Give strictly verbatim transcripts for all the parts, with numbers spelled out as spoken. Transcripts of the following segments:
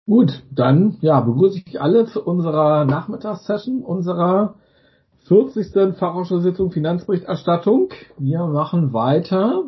Gut, dann ja, begrüße ich alle zu unserer Nachmittagssession, unserer vierzigsten Fachausschusssitzung Finanzberichterstattung. Wir machen weiter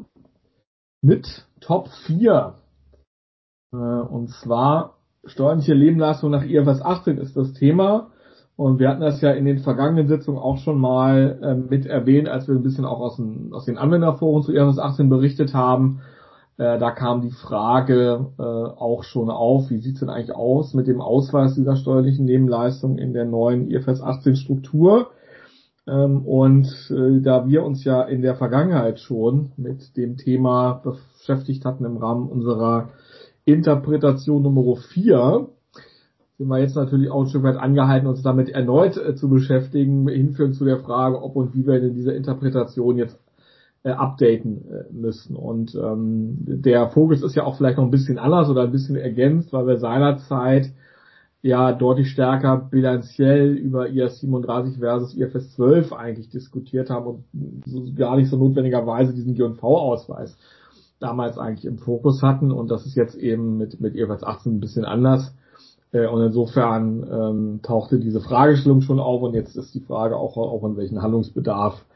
mit Top vier. Äh, und zwar steuerliche Nebenleistung nach I F R S achtzehn ist das Thema. Und wir hatten das ja in den vergangenen Sitzungen auch schon mal äh, mit erwähnt, als wir ein bisschen auch aus den, aus den Anwenderforen zu I F R S achtzehn berichtet haben. Äh, da kam die Frage äh, auch schon auf, wie sieht's denn eigentlich aus mit dem Ausweis dieser steuerlichen Nebenleistung in der neuen I F R S achtzehn Struktur? Ähm, und äh, da wir uns ja in der Vergangenheit schon mit dem Thema beschäftigt hatten im Rahmen unserer Interpretation Nummer vier, sind wir jetzt natürlich auch ein Stück weit angehalten, uns damit erneut äh, zu beschäftigen, hinführend zu der Frage, ob und wie wir denn diese Interpretation jetzt äh, updaten äh, müssen. Und ähm, der Fokus ist ja auch vielleicht noch ein bisschen anders oder ein bisschen ergänzt, weil wir seinerzeit ja deutlich stärker bilanziell über I S siebenunddreißig versus I F R S zwölf eigentlich diskutiert haben und so gar nicht so notwendigerweise diesen G und V-Ausweis damals eigentlich im Fokus hatten. Und das ist jetzt eben mit, mit I F R S achtzehn ein bisschen anders. Äh, Und insofern ähm, tauchte diese Fragestellung schon auf und jetzt ist die Frage auch, auch in welchen Handlungsbedarf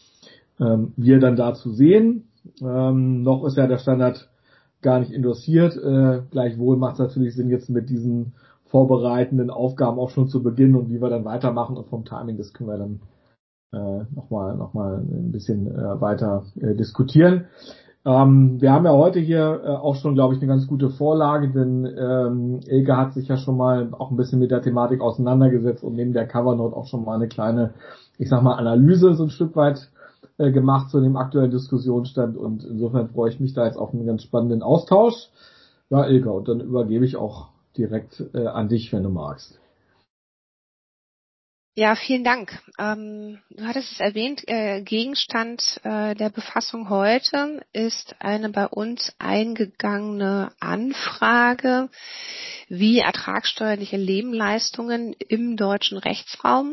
ähm, wir dann dazu sehen. Ähm, noch ist ja der Standard gar nicht endossiert. Äh, gleichwohl macht es natürlich Sinn, jetzt mit diesen vorbereitenden Aufgaben auch schon zu beginnen und wie wir dann weitermachen und vom Timing, das können wir dann äh, nochmal noch mal ein bisschen äh, weiter äh, diskutieren. Ähm, wir haben ja heute hier äh, auch schon, glaube ich, eine ganz gute Vorlage, denn ähm, Ilke hat sich ja schon mal auch ein bisschen mit der Thematik auseinandergesetzt und neben der Covernote auch schon mal eine kleine, ich sag mal, Analyse so ein Stück weit äh, gemacht zu dem aktuellen Diskussionsstand und insofern freue ich mich da jetzt auf einen ganz spannenden Austausch. Ja, Ilka, und dann übergebe ich auch direkt äh, an dich, wenn du magst. Ja, vielen Dank. Ähm, du hattest es erwähnt, äh, Gegenstand äh, der Befassung heute ist eine bei uns eingegangene Anfrage, wie ertragssteuerliche Nebenleistungen im deutschen Rechtsraum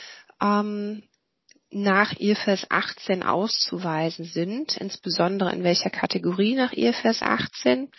ähm, nach I F R S achtzehn auszuweisen sind, insbesondere in welcher Kategorie nach I F R S achtzehn.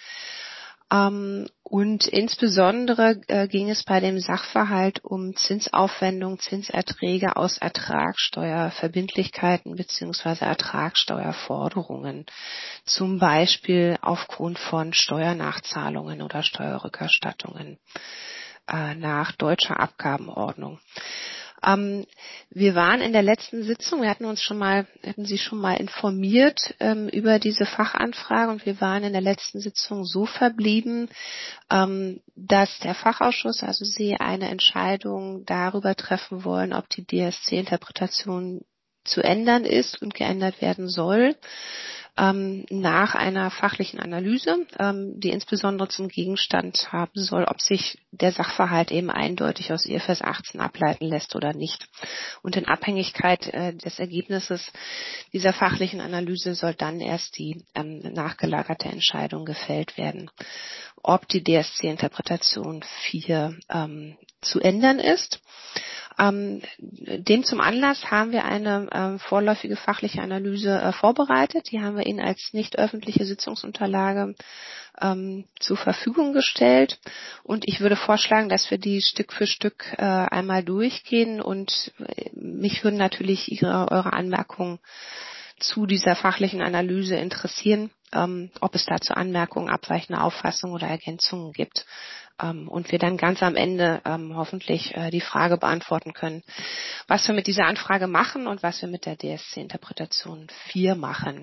Ähm, und insbesondere äh, ging es bei dem Sachverhalt um Zinsaufwendung, Zinserträge aus Ertragssteuerverbindlichkeiten bzw. Ertragssteuerforderungen, zum Beispiel aufgrund von Steuernachzahlungen oder Steuerrückerstattungen äh, nach deutscher Abgabenordnung. Ähm, wir waren in der letzten Sitzung, wir hatten uns schon mal, hatten Sie schon mal informiert ähm, über diese Fachanfrage und wir waren in der letzten Sitzung so verblieben, ähm, dass der Fachausschuss, also Sie, eine Entscheidung darüber treffen wollen, ob die D S C-Interpretation zu ändern ist und geändert werden soll, ähm, nach einer fachlichen Analyse, ähm, die insbesondere zum Gegenstand haben soll, ob sich der Sachverhalt eben eindeutig aus I F R S achtzehn ableiten lässt oder nicht. Und in Abhängigkeit äh, des Ergebnisses dieser fachlichen Analyse soll dann erst die ähm, nachgelagerte Entscheidung gefällt werden, ob die D S C-Interpretation vier ähm, zu ändern ist. Ähm, dem zum Anlass haben wir eine ähm, vorläufige fachliche Analyse äh, vorbereitet. Die haben wir Ihnen als nicht öffentliche Sitzungsunterlage ähm, zur Verfügung gestellt. Und ich würde vorschlagen, dass wir die Stück für Stück äh, einmal durchgehen. Und äh, mich würden natürlich Ihre, eure Anmerkungen zu dieser fachlichen Analyse interessieren, ähm, ob es dazu Anmerkungen, abweichende Auffassungen oder Ergänzungen gibt. Ähm, und wir dann ganz am Ende ähm, hoffentlich äh, die Frage beantworten können, was wir mit dieser Anfrage machen und was wir mit der D S C-Interpretation vier machen.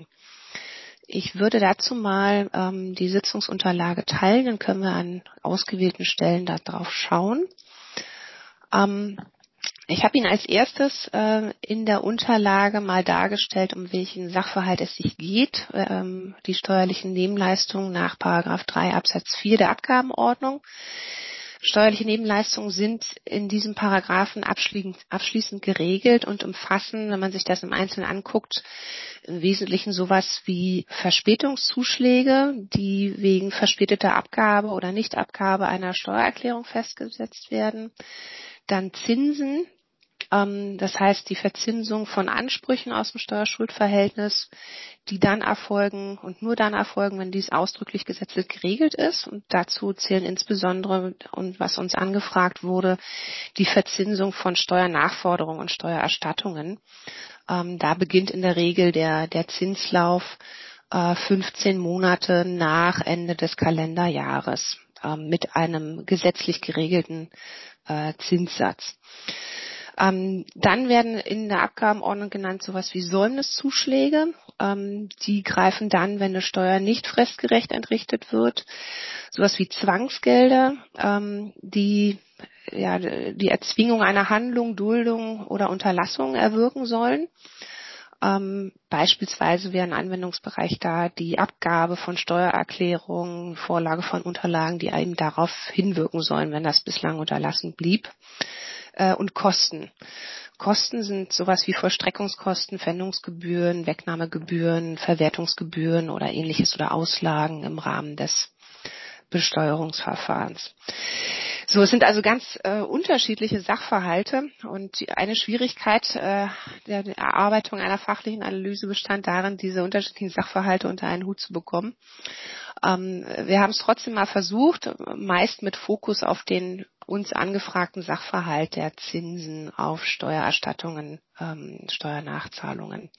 Ich würde dazu mal ähm, die Sitzungsunterlage teilen, dann können wir an ausgewählten Stellen da drauf schauen. Ähm, Ich habe Ihnen als erstes äh, in der Unterlage mal dargestellt, um welchen Sachverhalt es sich geht, ähm, die steuerlichen Nebenleistungen nach Paragraph drei Absatz vier der Abgabenordnung. Steuerliche Nebenleistungen sind in diesem Paragraphen abschließend, abschließend geregelt und umfassen, wenn man sich das im Einzelnen anguckt, im Wesentlichen sowas wie Verspätungszuschläge, die wegen verspäteter Abgabe oder Nichtabgabe einer Steuererklärung festgesetzt werden. Dann Zinsen, Das heißt, die Verzinsung von Ansprüchen aus dem Steuerschuldverhältnis, die dann erfolgen und nur dann erfolgen, wenn dies ausdrücklich gesetzlich geregelt ist. Und dazu zählen insbesondere, und was uns angefragt wurde, die Verzinsung von Steuernachforderungen und Steuererstattungen. Ähm, da beginnt in der Regel der, der Zinslauf äh, fünfzehn Monate nach Ende des Kalenderjahres äh, mit einem gesetzlich geregelten äh, Zinssatz. Ähm, dann werden in der Abgabenordnung genannt sowas wie Säumniszuschläge. Ähm, die greifen dann, wenn eine Steuer nicht fristgerecht entrichtet wird. Sowas wie Zwangsgelder, ähm, die ja, die Erzwingung einer Handlung, Duldung oder Unterlassung erwirken sollen. Ähm, beispielsweise wäre ein Anwendungsbereich da die Abgabe von Steuererklärungen, Vorlage von Unterlagen, die eben darauf hinwirken sollen, wenn das bislang unterlassen blieb. Äh, und Kosten. Kosten sind sowas wie Vollstreckungskosten, Pfändungsgebühren, Wegnahmegebühren, Verwertungsgebühren oder ähnliches oder Auslagen im Rahmen des Besteuerungsverfahrens. So, es sind also ganz äh, unterschiedliche Sachverhalte und die, eine Schwierigkeit äh, der, der Erarbeitung einer fachlichen Analyse bestand darin, diese unterschiedlichen Sachverhalte unter einen Hut zu bekommen. Ähm, wir haben es trotzdem mal versucht, meist mit Fokus auf den uns angefragten Sachverhalt der Zinsen auf Steuererstattungen, ähm, Steuernachzahlungen.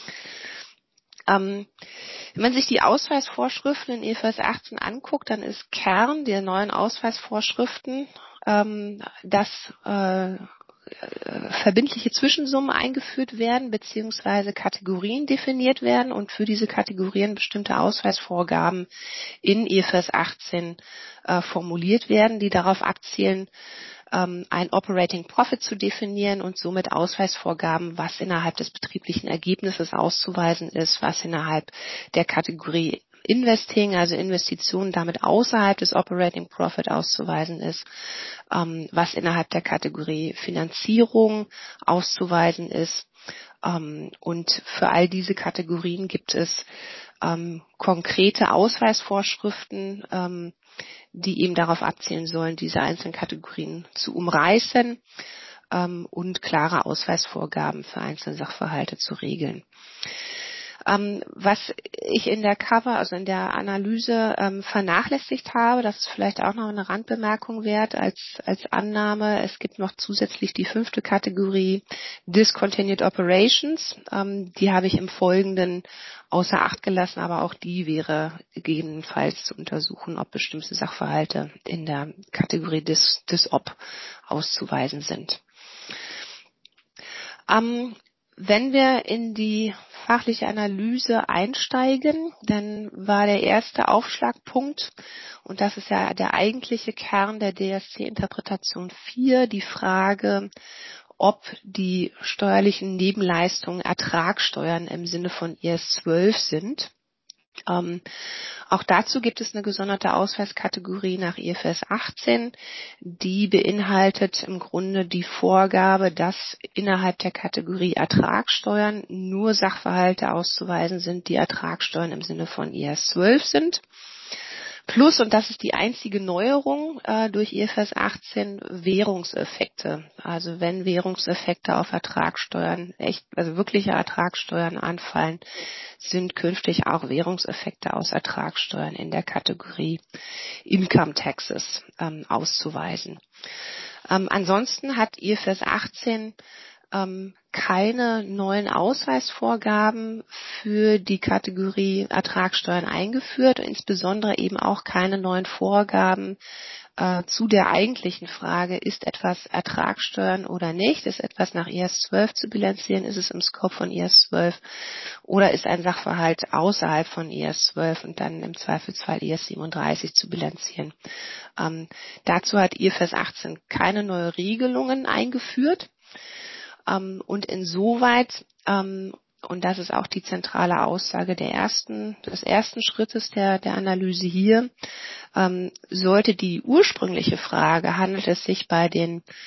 Ähm, wenn man sich die Ausweisvorschriften in I F R S achtzehn anguckt, dann ist Kern der neuen Ausweisvorschriften, ähm, dass äh, verbindliche Zwischensummen eingeführt werden beziehungsweise Kategorien definiert werden und für diese Kategorien bestimmte Ausweisvorgaben in I F R S achtzehn äh, formuliert werden, die darauf abzielen, ähm, ein Operating Profit zu definieren und somit Ausweisvorgaben, was innerhalb des betrieblichen Ergebnisses auszuweisen ist, was innerhalb der Kategorie Investing, also Investitionen, damit außerhalb des Operating Profit auszuweisen ist, ähm, was innerhalb der Kategorie Finanzierung auszuweisen ist. Ähm, und für all diese Kategorien gibt es ähm, konkrete Ausweisvorschriften, ähm, die eben darauf abzielen sollen, diese einzelnen Kategorien zu umreißen ähm, und klare Ausweisvorgaben für einzelne Sachverhalte zu regeln. Ähm, was ich in der Cover, also in der Analyse ähm, vernachlässigt habe, das ist vielleicht auch noch eine Randbemerkung wert als, als Annahme. Es gibt noch zusätzlich die fünfte Kategorie Discontinued Operations. Ähm, die habe ich im Folgenden außer Acht gelassen, aber auch die wäre gegebenenfalls zu untersuchen, ob bestimmte Sachverhalte in der Kategorie Dis, Disop auszuweisen sind. Ähm, Wenn wir in die fachliche Analyse einsteigen, dann war der erste Aufschlagpunkt, und das ist ja der eigentliche Kern der D S C-Interpretation vier, die Frage, ob die steuerlichen Nebenleistungen Ertragssteuern im Sinne von I S zwölf sind. Ähm, auch dazu gibt es eine gesonderte Ausweiskategorie nach I F R S achtzehn, die beinhaltet im Grunde die Vorgabe, dass innerhalb der Kategorie Ertragssteuern nur Sachverhalte auszuweisen sind, die Ertragssteuern im Sinne von I S zwölf sind. Plus, und das ist die einzige Neuerung äh, durch I F R S achtzehn, Währungseffekte. Also wenn Währungseffekte auf Ertragssteuern, echt, also wirkliche Ertragssteuern anfallen, sind künftig auch Währungseffekte aus Ertragssteuern in der Kategorie Income Taxes ähm, auszuweisen. Ähm, ansonsten hat I F R S achtzehn ähm, keine neuen Ausweisvorgaben für die Kategorie Ertragssteuern eingeführt, insbesondere eben auch keine neuen Vorgaben äh, zu der eigentlichen Frage, ist etwas Ertragssteuern oder nicht, ist etwas nach I S zwölf zu bilanzieren, ist es im Scope von I S zwölf oder ist ein Sachverhalt außerhalb von I S zwölf und dann im Zweifelsfall I S siebenunddreißig zu bilanzieren. Ähm, dazu hat I F R S achtzehn keine neue Regelungen eingeführt. Um, und insoweit, um, und das ist auch die zentrale Aussage der ersten, des ersten Schrittes der, der Analyse hier, um, sollte die ursprüngliche Frage, handelt es sich bei den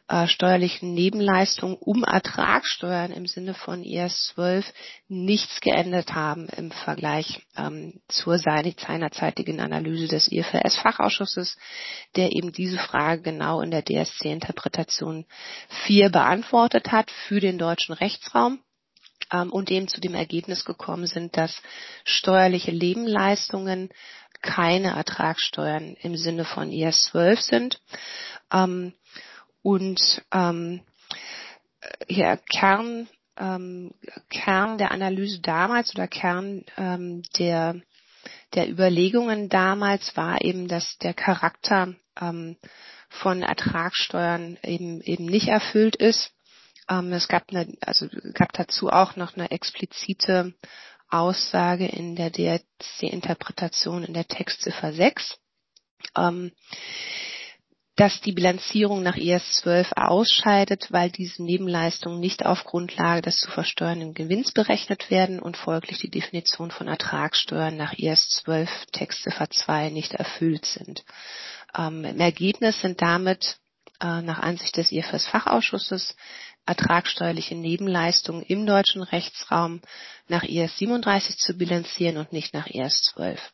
äh, steuerlichen Nebenleistungen um Ertragssteuern im Sinne von I S zwölf nichts geändert haben im Vergleich ähm, zur seinerzeitigen Analyse des I F R S-Fachausschusses, der eben diese Frage genau in der D S C-Interpretation vier beantwortet hat für den deutschen Rechtsraum. Und eben zu dem Ergebnis gekommen sind, dass steuerliche Nebenleistungen keine Ertragssteuern im Sinne von I S zwölf sind. Ähm, und ähm, ja, Kern, ähm, Kern der Analyse damals oder Kern ähm, der, der Überlegungen damals war eben, dass der Charakter ähm, von Ertragssteuern eben, eben nicht erfüllt ist. Es gab, eine, also gab dazu auch noch eine explizite Aussage in der D S C-Interpretation in der Textziffer sechs, ähm, dass die Bilanzierung nach I S zwölf ausscheidet, weil diese Nebenleistungen nicht auf Grundlage des zu versteuernden Gewinns berechnet werden und folglich die Definition von Ertragssteuern nach I S zwölf Textziffer zwei nicht erfüllt sind. Ähm, im Ergebnis sind damit äh, nach Ansicht des I F R S-Fachausschusses ertragssteuerliche Nebenleistungen im deutschen Rechtsraum nach I S siebenunddreißig zu bilanzieren und nicht nach I S zwölf.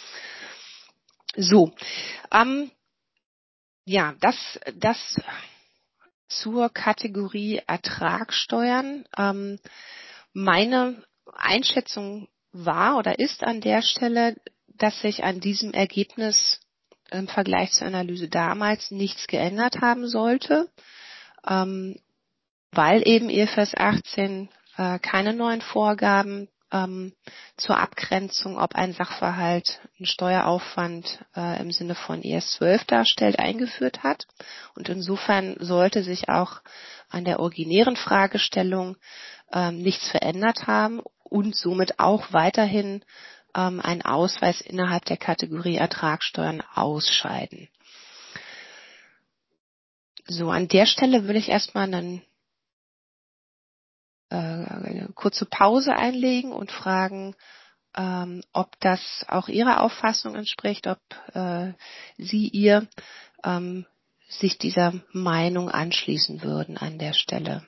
So, ähm, ja, das, das zur Kategorie Ertragssteuern. Ähm, meine Einschätzung war oder ist an der Stelle, dass sich an diesem Ergebnis im Vergleich zur Analyse damals nichts geändert haben sollte. Ähm, weil eben I F R S achtzehn äh, keine neuen Vorgaben ähm, zur Abgrenzung, ob ein Sachverhalt einen Steueraufwand äh, im Sinne von I S zwölf darstellt, eingeführt hat. Und insofern sollte sich auch an der originären Fragestellung ähm, nichts verändert haben und somit auch weiterhin ähm, ein Ausweis innerhalb der Kategorie Ertragssteuern ausscheiden. So, an der Stelle würde ich erstmal einen eine kurze Pause einlegen und fragen, ähm, ob das auch Ihrer Auffassung entspricht, ob äh, Sie ihr ähm, sich dieser Meinung anschließen würden an der Stelle.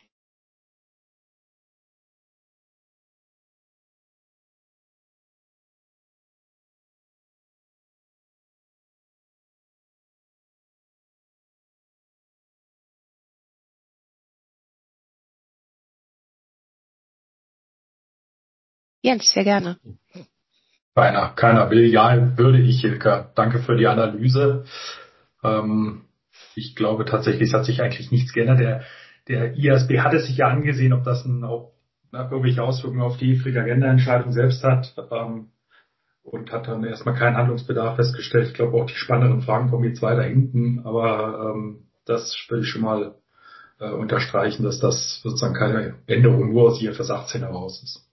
Jens, sehr gerne. Keiner, keiner will. Ja, würde ich, Hilka. Danke für die Analyse. Ähm, ich glaube tatsächlich, es hat sich eigentlich nichts geändert. Der, der I A S B hatte sich ja angesehen, ob das ein, ob, na, irgendwelche Auswirkungen auf die Friedrich-Agenda-Entscheidung selbst hat, ähm, und hat dann erstmal keinen Handlungsbedarf festgestellt. Ich glaube, auch die spannenderen Fragen kommen jetzt weiter hinten, aber ähm, das will ich schon mal äh, unterstreichen, dass das sozusagen keine Änderung nur aus I F R S achtzehn heraus ist.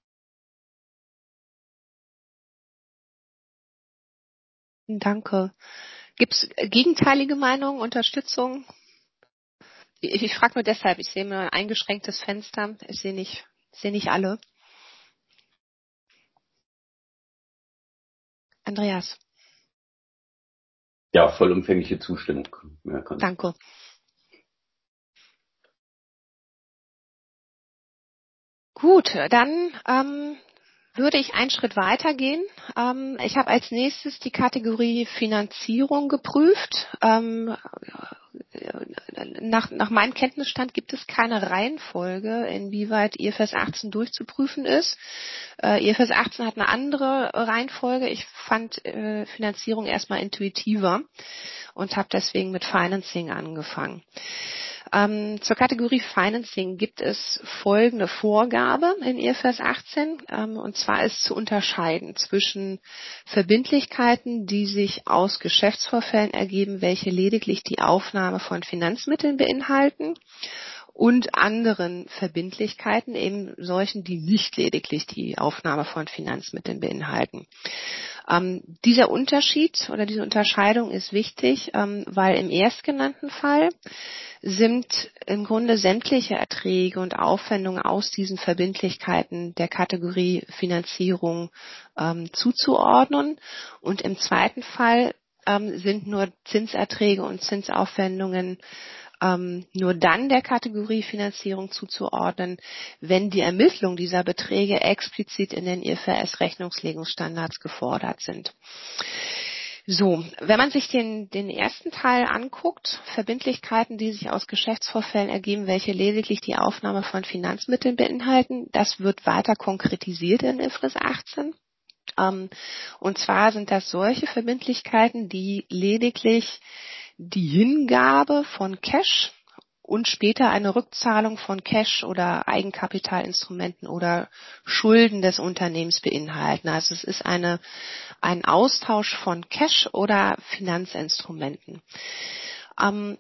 Danke. Gibt es gegenteilige Meinungen, Unterstützung? Ich, ich frage nur deshalb, ich sehe nur ein eingeschränktes Fenster. Ich sehe nicht, ich sehe nicht alle. Andreas. Ja, vollumfängliche Zustimmung. Mehr kann Danke. Gut, dann ähm, würde ich einen Schritt weitergehen. Ähm, ich habe als nächstes die Kategorie Finanzierung geprüft. Ähm, nach, nach meinem Kenntnisstand gibt es keine Reihenfolge, inwieweit I F R S achtzehn durchzuprüfen ist. Äh, I F R S achtzehn hat eine andere Reihenfolge. Ich fand äh, Finanzierung erstmal intuitiver und habe deswegen mit Financing angefangen. Ähm, zur Kategorie Financing gibt es folgende Vorgabe in I F R S achtzehn, ähm, und zwar ist zu unterscheiden zwischen Verbindlichkeiten, die sich aus Geschäftsvorfällen ergeben, welche lediglich die Aufnahme von Finanzmitteln beinhalten, und anderen Verbindlichkeiten, eben solchen, die nicht lediglich die Aufnahme von Finanzmitteln beinhalten. Ähm, dieser Unterschied oder diese Unterscheidung ist wichtig, ähm, weil im erstgenannten Fall sind im Grunde sämtliche Erträge und Aufwendungen aus diesen Verbindlichkeiten der Kategorie Finanzierung ähm, zuzuordnen, und im zweiten Fall ähm, sind nur Zinserträge und Zinsaufwendungen ähm, nur dann der Kategorie Finanzierung zuzuordnen, wenn die Ermittlung dieser Beträge explizit in den I F R S-Rechnungslegungsstandards gefordert sind. So, wenn man sich den, den ersten Teil anguckt, Verbindlichkeiten, die sich aus Geschäftsvorfällen ergeben, welche lediglich die Aufnahme von Finanzmitteln beinhalten, das wird weiter konkretisiert in I F R S achtzehn. Ähm, und zwar sind das solche Verbindlichkeiten, die lediglich die Hingabe von Cash und später eine Rückzahlung von Cash oder Eigenkapitalinstrumenten oder Schulden des Unternehmens beinhalten. Also es ist eine, ein Austausch von Cash oder Finanzinstrumenten. Ähm,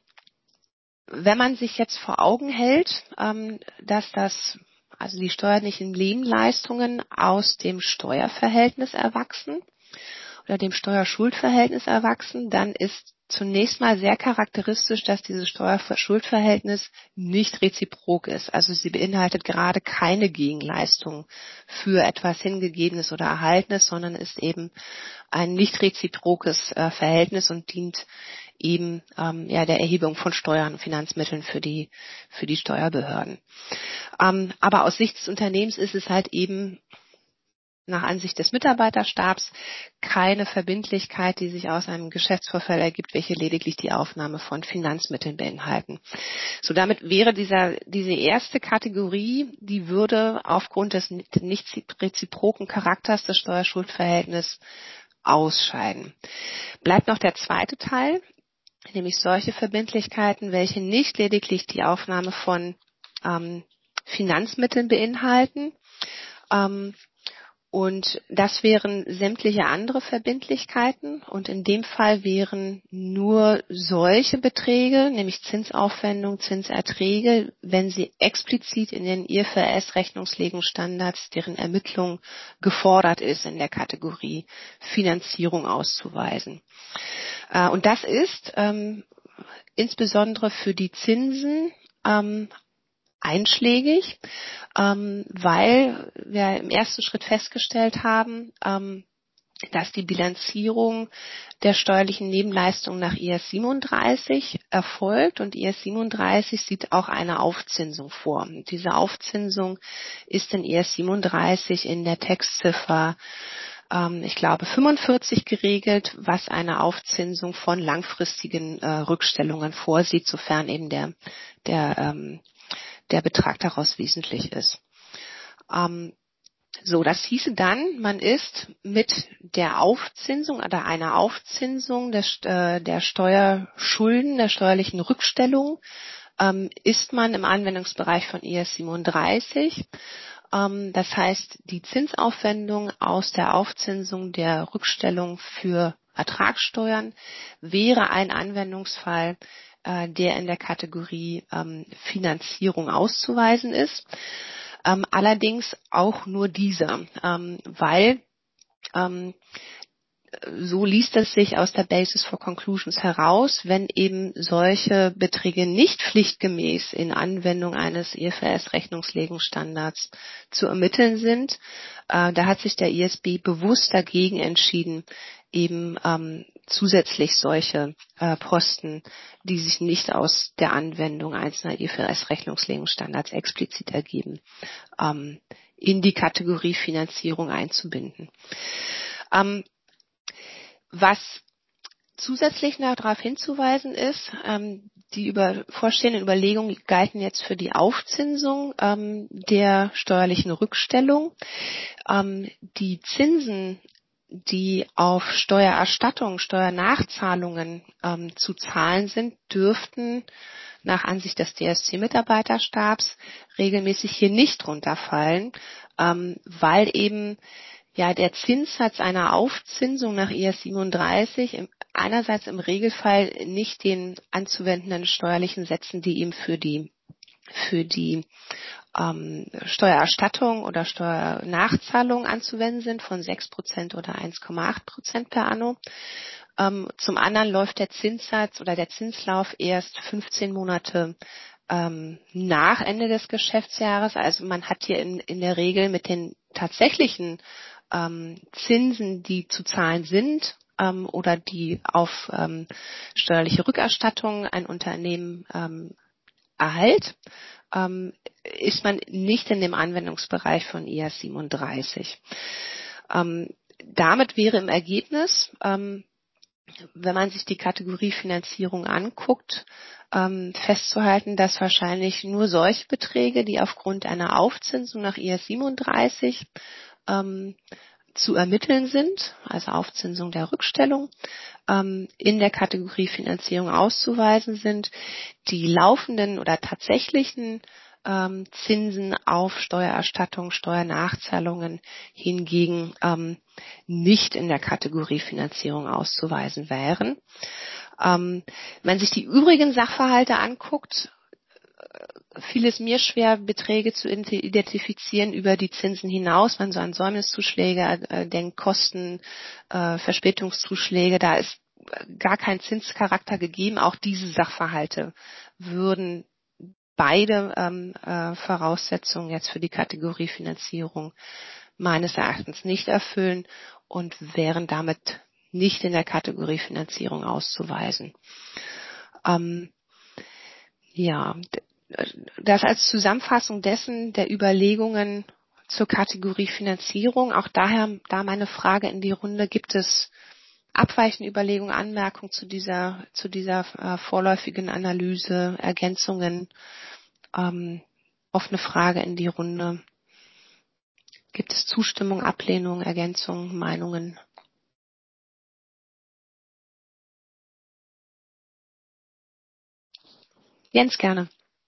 wenn man sich jetzt vor Augen hält, ähm, dass das, also die steuerlichen Nebenleistungen aus dem Steuerverhältnis erwachsen oder dem Steuerschuldverhältnis erwachsen, dann ist zunächst mal sehr charakteristisch, dass dieses Steuerschuldverhältnis nicht reziprok ist. Also sie beinhaltet gerade keine Gegenleistung für etwas Hingegebenes oder Erhaltenes, sondern ist eben ein nicht reziprokes äh, Verhältnis und dient eben ähm, ja der Erhebung von Steuern und Finanzmitteln für die für die Steuerbehörden. Ähm, aber aus Sicht des Unternehmens ist es halt eben nach Ansicht des Mitarbeiterstabs keine Verbindlichkeit, die sich aus einem Geschäftsvorfall ergibt, welche lediglich die Aufnahme von Finanzmitteln beinhalten. So, damit wäre dieser, diese erste Kategorie, die würde aufgrund des nicht reziproken Charakters des Steuerschuldverhältnisses ausscheiden. Bleibt noch der zweite Teil, nämlich solche Verbindlichkeiten, welche nicht lediglich die Aufnahme von ähm, Finanzmitteln beinhalten, ähm, und das wären sämtliche andere Verbindlichkeiten und in dem Fall wären nur solche Beträge, nämlich Zinsaufwendung, Zinserträge, wenn sie explizit in den I F R S-Rechnungslegungsstandards, deren Ermittlung gefordert ist, in der Kategorie Finanzierung auszuweisen. Und das ist ähm, insbesondere für die Zinsen ähm, einschlägig, ähm, weil wir im ersten Schritt festgestellt haben, ähm, dass die Bilanzierung der steuerlichen Nebenleistungen nach I S siebenunddreißig erfolgt und I S siebenunddreißig sieht auch eine Aufzinsung vor. Und diese Aufzinsung ist in I S siebenunddreißig in der Textziffer ähm, ich glaube fünfundvierzig geregelt, was eine Aufzinsung von langfristigen äh, Rückstellungen vorsieht, sofern eben der der ähm, der Betrag daraus wesentlich ist. Ähm, so, das hieße dann, man ist mit der Aufzinsung oder einer Aufzinsung des, äh, der Steuerschulden, der steuerlichen Rückstellung, ähm, ist man im Anwendungsbereich von I S siebenunddreißig. Ähm, das heißt, die Zinsaufwendung aus der Aufzinsung der Rückstellung für Ertragssteuern wäre ein Anwendungsfall, der in der Kategorie ähm, Finanzierung auszuweisen ist. Ähm, allerdings auch nur dieser, ähm, weil ähm, so liest es sich aus der Basis for Conclusions heraus, wenn eben solche Beträge nicht pflichtgemäß in Anwendung eines I F R S-Rechnungslegungsstandards zu ermitteln sind. Äh, da hat sich der I S B bewusst dagegen entschieden, eben ähm, zusätzlich solche äh, Posten, die sich nicht aus der Anwendung einzelner I F R S-Rechnungslegungsstandards explizit ergeben, ähm, in die Kategorie Finanzierung einzubinden. Ähm, Was zusätzlich noch darauf hinzuweisen ist, ähm, die über, vorstehenden Überlegungen galten jetzt für die Aufzinsung ähm, der steuerlichen Rückstellung. Ähm, die Zinsen, die auf Steuererstattung, Steuernachzahlungen ähm, zu zahlen sind, dürften nach Ansicht des D S C-Mitarbeiterstabs regelmäßig hier nicht runterfallen, ähm, weil eben ja der Zinssatz einer Aufzinsung nach I S siebenunddreißig im, einerseits im Regelfall nicht den anzuwendenden steuerlichen Sätzen, die ihm für die für die ähm, Steuererstattung oder Steuernachzahlung anzuwenden sind von sechs Prozent oder eins Komma acht Prozent per anno. Ähm, zum anderen läuft der Zinssatz oder der Zinslauf erst fünfzehn Monate ähm, nach Ende des Geschäftsjahres. Also man hat hier in, in der Regel mit den tatsächlichen ähm, Zinsen, die zu zahlen sind, ähm, oder die auf ähm, steuerliche Rückerstattung ein Unternehmen ähm, erhält, ähm, ist man nicht in dem Anwendungsbereich von I S siebenunddreißig. Ähm, damit wäre im Ergebnis, ähm, wenn man sich die Kategorie Finanzierung anguckt, ähm, festzuhalten, dass wahrscheinlich nur solche Beträge, die aufgrund einer Aufzinsung nach I S siebenunddreißig ähm, zu ermitteln sind, also Aufzinsung der Rückstellung, ähm, in der Kategorie Finanzierung auszuweisen sind, die laufenden oder tatsächlichen ähm, Zinsen auf Steuererstattung, Steuernachzahlungen hingegen ähm, nicht in der Kategorie Finanzierung auszuweisen wären. Ähm, wenn man sich die übrigen Sachverhalte anguckt, fiel es mir schwer, Beträge zu identifizieren über die Zinsen hinaus, wenn so an Säumniszuschläge äh, denkt, Kosten, äh, Verspätungszuschläge, da ist gar kein Zinscharakter gegeben. Auch diese Sachverhalte würden beide ähm, äh, Voraussetzungen jetzt für die Kategorie Finanzierung meines Erachtens nicht erfüllen und wären damit nicht in der Kategorie Finanzierung auszuweisen. Ähm, ja, das als Zusammenfassung dessen der Überlegungen zur Kategorie Finanzierung. Auch daher, da meine Frage in die Runde, gibt es abweichende Überlegungen, Anmerkungen zu dieser, zu dieser äh, vorläufigen Analyse, Ergänzungen, ähm, offene Frage in die Runde. Gibt es Zustimmung, Ablehnung, Ergänzungen, Meinungen? Jens, gerne.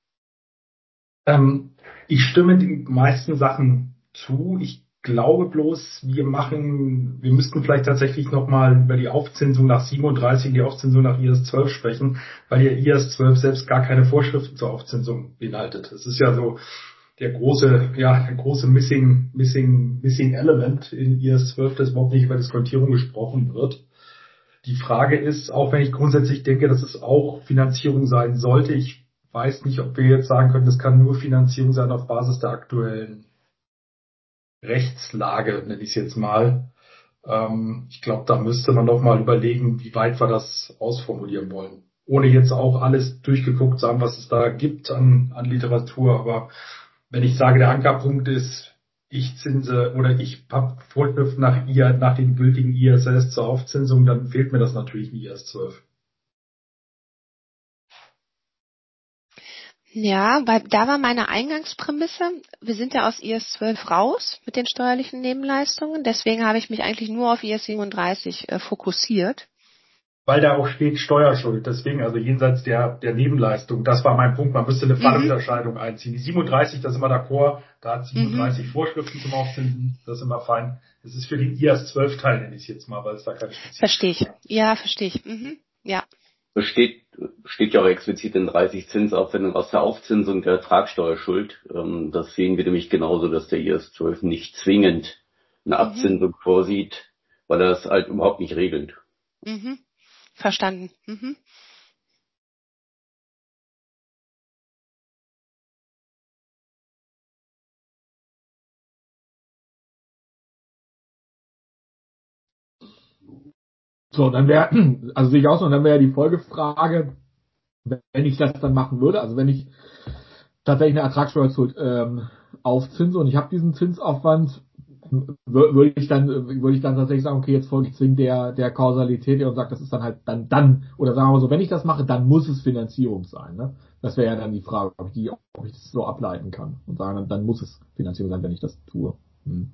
Ähm, ich stimme den meisten Sachen zu. Ich glaube bloß, wir machen, wir müssten vielleicht tatsächlich nochmal über die Aufzinsung nach siebenunddreißig, die Aufzinsung nach I S zwölf sprechen, weil ja I S zwölf selbst gar keine Vorschriften zur Aufzinsung beinhaltet. Es ist ja so der große, ja, der große Missing, Missing, Missing Element in I S zwölf, dass überhaupt nicht über Diskontierung gesprochen wird. Die Frage ist, auch wenn ich grundsätzlich denke, dass es auch Finanzierung sein sollte, ich weiß nicht, ob wir jetzt sagen können, das kann nur Finanzierung sein auf Basis der aktuellen Rechtslage, nenne ich es jetzt mal. Ähm, ich glaube, da müsste man noch mal überlegen, wie weit wir das ausformulieren wollen. Ohne jetzt auch alles durchgeguckt zu haben, was es da gibt an, an Literatur. Aber wenn ich sage, der Ankerpunkt ist, ich zinse oder ich habe Vorschriften nach, I A, nach den gültigen I S S zur Aufzinsung, dann fehlt mir das natürlich in I S zwölf. Ja, weil da war meine Eingangsprämisse, wir sind ja aus I S zwölf raus mit den steuerlichen Nebenleistungen, deswegen habe ich mich eigentlich nur auf I S siebenunddreißig äh, fokussiert. Weil da auch steht Steuerschuld, deswegen also jenseits der, der Nebenleistung, das war mein Punkt, man müsste eine Fallunterscheidung einziehen. Die siebenunddreißig, das ist immer d'accord, da hat siebenunddreißig mhm. Vorschriften zum Aufzinsen, das ist immer fein. Das ist für den I S zwölf Teil, nenne ich es jetzt mal, weil es da keine spezifische Verstehe ich, ja, verstehe ich, mhm. Ja. Das steht, steht ja auch explizit in dreißig Zinsaufwendung aus der Aufzinsung der Ertragssteuerschuld. Ähm, das sehen wir nämlich genauso, dass der I S zwölf nicht zwingend eine Abzinsung mhm. vorsieht, weil er das halt überhaupt nicht regelt. Mhm. Verstanden. Mhm. So, dann wäre, also sehe ich auch so, und dann wäre die Folgefrage, wenn ich das dann machen würde, also wenn ich tatsächlich eine Ertragssteuer zu, ähm, aufzinse und ich habe diesen Zinsaufwand, würde ich dann, würde ich dann tatsächlich sagen, okay, jetzt folge ich zwingend der, der Kausalität und sage, das ist dann halt dann, dann, oder sagen wir mal so, wenn ich das mache, dann muss es Finanzierung sein, ne? Das wäre ja dann die Frage, ob ich die, ob ich das so ableiten kann und sagen, dann, dann muss es Finanzierung sein, wenn ich das tue. Hm.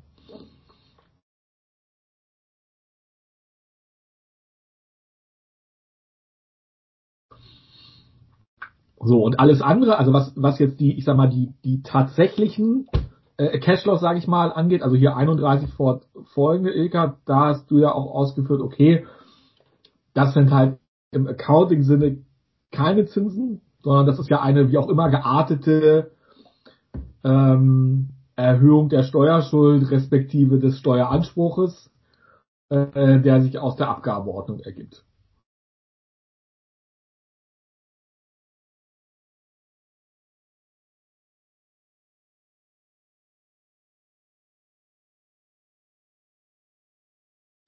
So, und alles andere, also was, was jetzt die, ich sag mal, die, die tatsächlichen äh, Cashflows, sage ich mal, angeht, also hier einunddreißig fortfolgende, Ilka, da hast du ja auch ausgeführt, okay, das sind halt im Accounting-Sinne keine Zinsen, sondern das ist ja eine wie auch immer geartete ähm, Erhöhung der Steuerschuld respektive des Steueranspruches, äh, der sich aus der Abgabeordnung ergibt.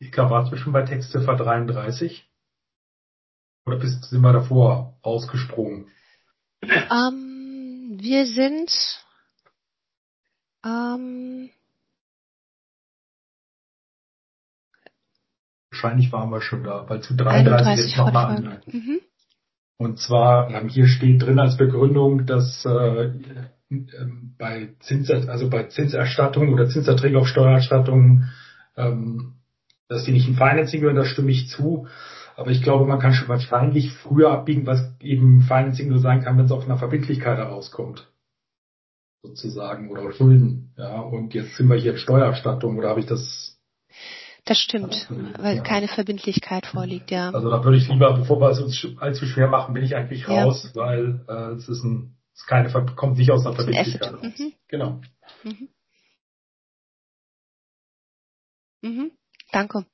Ilka, warst du schon bei Textziffer dreiunddreißig? Oder bist, sind wir davor ausgesprungen? Ähm, wir sind ähm, Wahrscheinlich waren wir schon da, weil zu dreiunddreißig jetzt nochmal anmerken. Mhm. Und zwar, ähm, hier steht drin als Begründung, dass äh, ähm, bei Zins, also bei Zinserstattungen oder Zinserträge auf Steuererstattungen, ähm, dass die nicht im Financing gehören, da stimme ich zu. Aber ich glaube, man kann schon wahrscheinlich früher abbiegen, was eben Financing nur sein kann, wenn es auf einer Verbindlichkeit herauskommt. Sozusagen, oder Schulden. Ja, und jetzt sind wir hier in Steuererstattung, oder habe ich das? Das stimmt, weil keine Verbindlichkeit vorliegt, ja. Also da würde ich lieber, bevor wir es uns allzu schwer machen, bin ich eigentlich Ja. raus, weil äh, es ist ein, es ist keine, kommt nicht aus einer Das ist ein Verbindlichkeit Asset. raus. Mhm. Genau. Mhm. Mhm. Danke.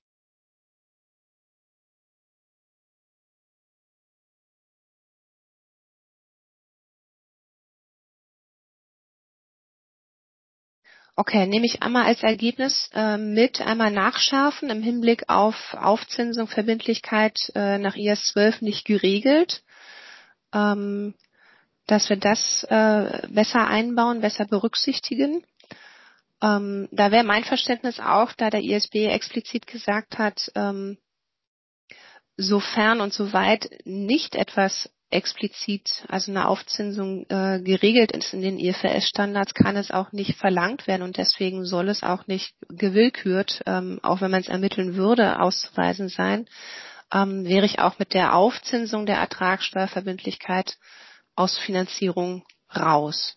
Okay, nehme ich einmal als Ergebnis äh, mit, einmal nachschärfen im Hinblick auf Aufzinsung, Verbindlichkeit äh, nach I S zwölf nicht geregelt, ähm, dass wir das äh, besser einbauen, besser berücksichtigen. Ähm, da wäre mein Verständnis auch, da der I S B explizit gesagt hat, ähm, sofern und soweit nicht etwas explizit, also eine Aufzinsung äh, geregelt ist in den I F R S-Standards, kann es auch nicht verlangt werden und deswegen soll es auch nicht gewillkürt, ähm, auch wenn man es ermitteln würde, auszuweisen sein, ähm, wäre ich auch mit der Aufzinsung der Ertragssteuerverbindlichkeit aus Finanzierung raus.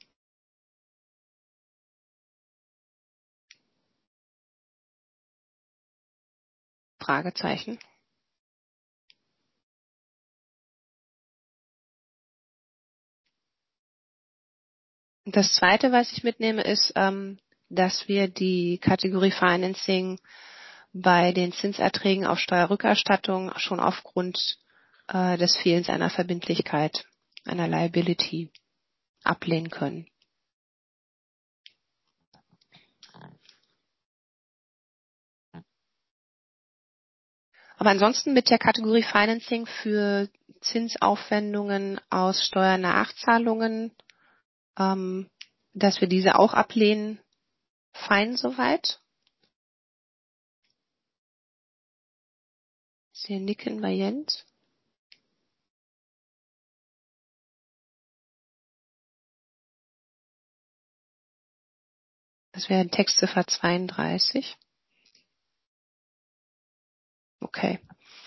Fragezeichen. Das Zweite, was ich mitnehme, ist, ähm, dass wir die Kategorie Financing bei den Zinserträgen auf Steuerrückerstattung schon aufgrund äh, des Fehlens einer Verbindlichkeit, einer Liability ablehnen können. Aber ansonsten mit der Kategorie Financing für Zinsaufwendungen aus Steuernachzahlungen, ähm, dass wir diese auch ablehnen, fein soweit. Ich sehe Nicken bei Jens. Das wäre Textziffer zweiunddreißig. Okay.